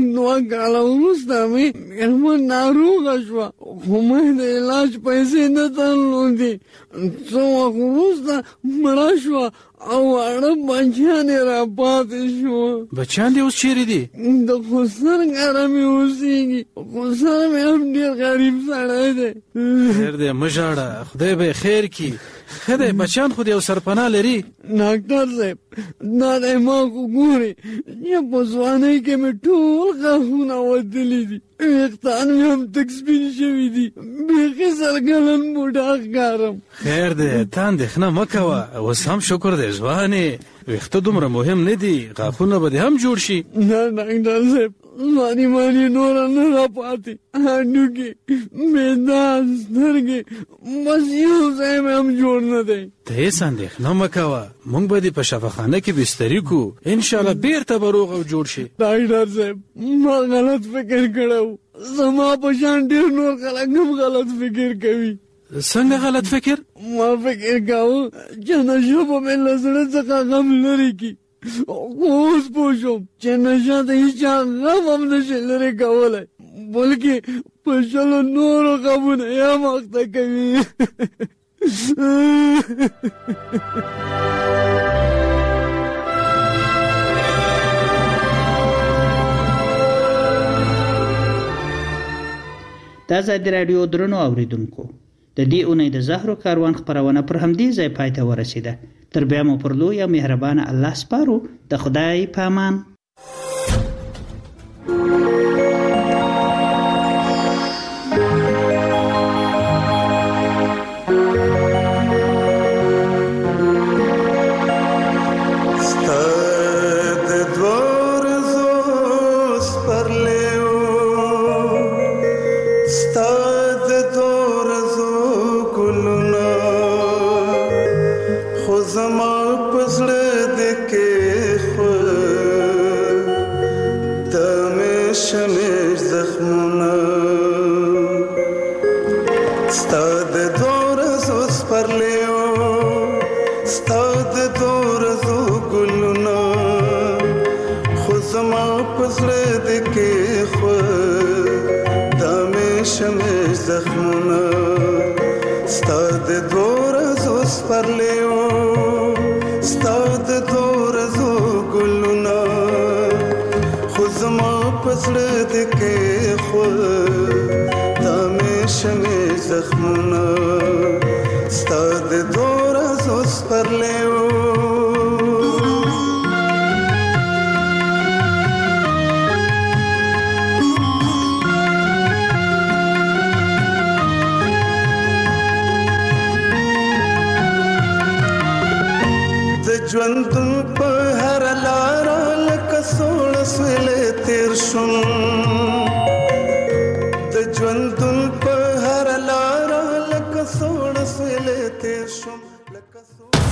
[SPEAKER 15] 2 کاله وروسته مې مېرمن ناروغه شوه خو مې د علاج پیسې نه درلودې څه وخت وروسته مړه شوه او واړه بچیان یې راپاتې شوه
[SPEAKER 12] بچیان دې اوس چیرې دي
[SPEAKER 15] د خسر کره مې اوسېږي خسر مې هم ډېر غریب سړی دی
[SPEAKER 12] خیر دی مه ژاړه خدای به یې خیر کړي ښه دی بچیان خو د یو سرپناه لري
[SPEAKER 8] ډاکټر صاحب دا دی ما خو ګورې چې په ځوانۍ کې مې ټول غاښونه وتلي دي ویښتان مې هم تک سپین شوي دي بیخي سرګلن بوډا ښکارم
[SPEAKER 12] خیر دی ته اندېښنه مه کوه اوس هم شکر دی ځوانې ویښته دومره مهم نه دي غاښونه به دې هم جوړ شي
[SPEAKER 8] نه ډاکټر صاحب ځواني ماني نوره نه راپاتې هډوکي معده سترګې بس یو ځای مې هم جوړ نه دی
[SPEAKER 12] ته هېڅ اندېښنه مه کوه موږ به دې په شفاخانه کې بستري کړو انشاءالله بیرته به روغ او جوړ شي
[SPEAKER 8] ډاکټر صاحب ما غلط فکر کړی زما په شان ډېر نور خلک هم غلط فکر کوي
[SPEAKER 12] څنګه غلط فکر
[SPEAKER 8] ما فکر کاوه چې نشه به مې له زړه څخه غم لرې کړي اوس پوه شوم چې نشه د هېچا غم هم نشي لرې کولی بلکې په 100 نورو غمونه یې هم اخته کوي
[SPEAKER 23] د ازادي راډیو درنو اوریدونکو د دې اونۍ د زهرو کاروان خبرونه پر همدې ځای پای ته ورسیده. تر بیا مو پر لوی او مهربان الله سپارو. د خدای په امان.
[SPEAKER 1] ژوندون په هر لار لکه سوړ سویلې تیر شوم د ژوندون په هر لار لکه سوړ سویلې تیر شوم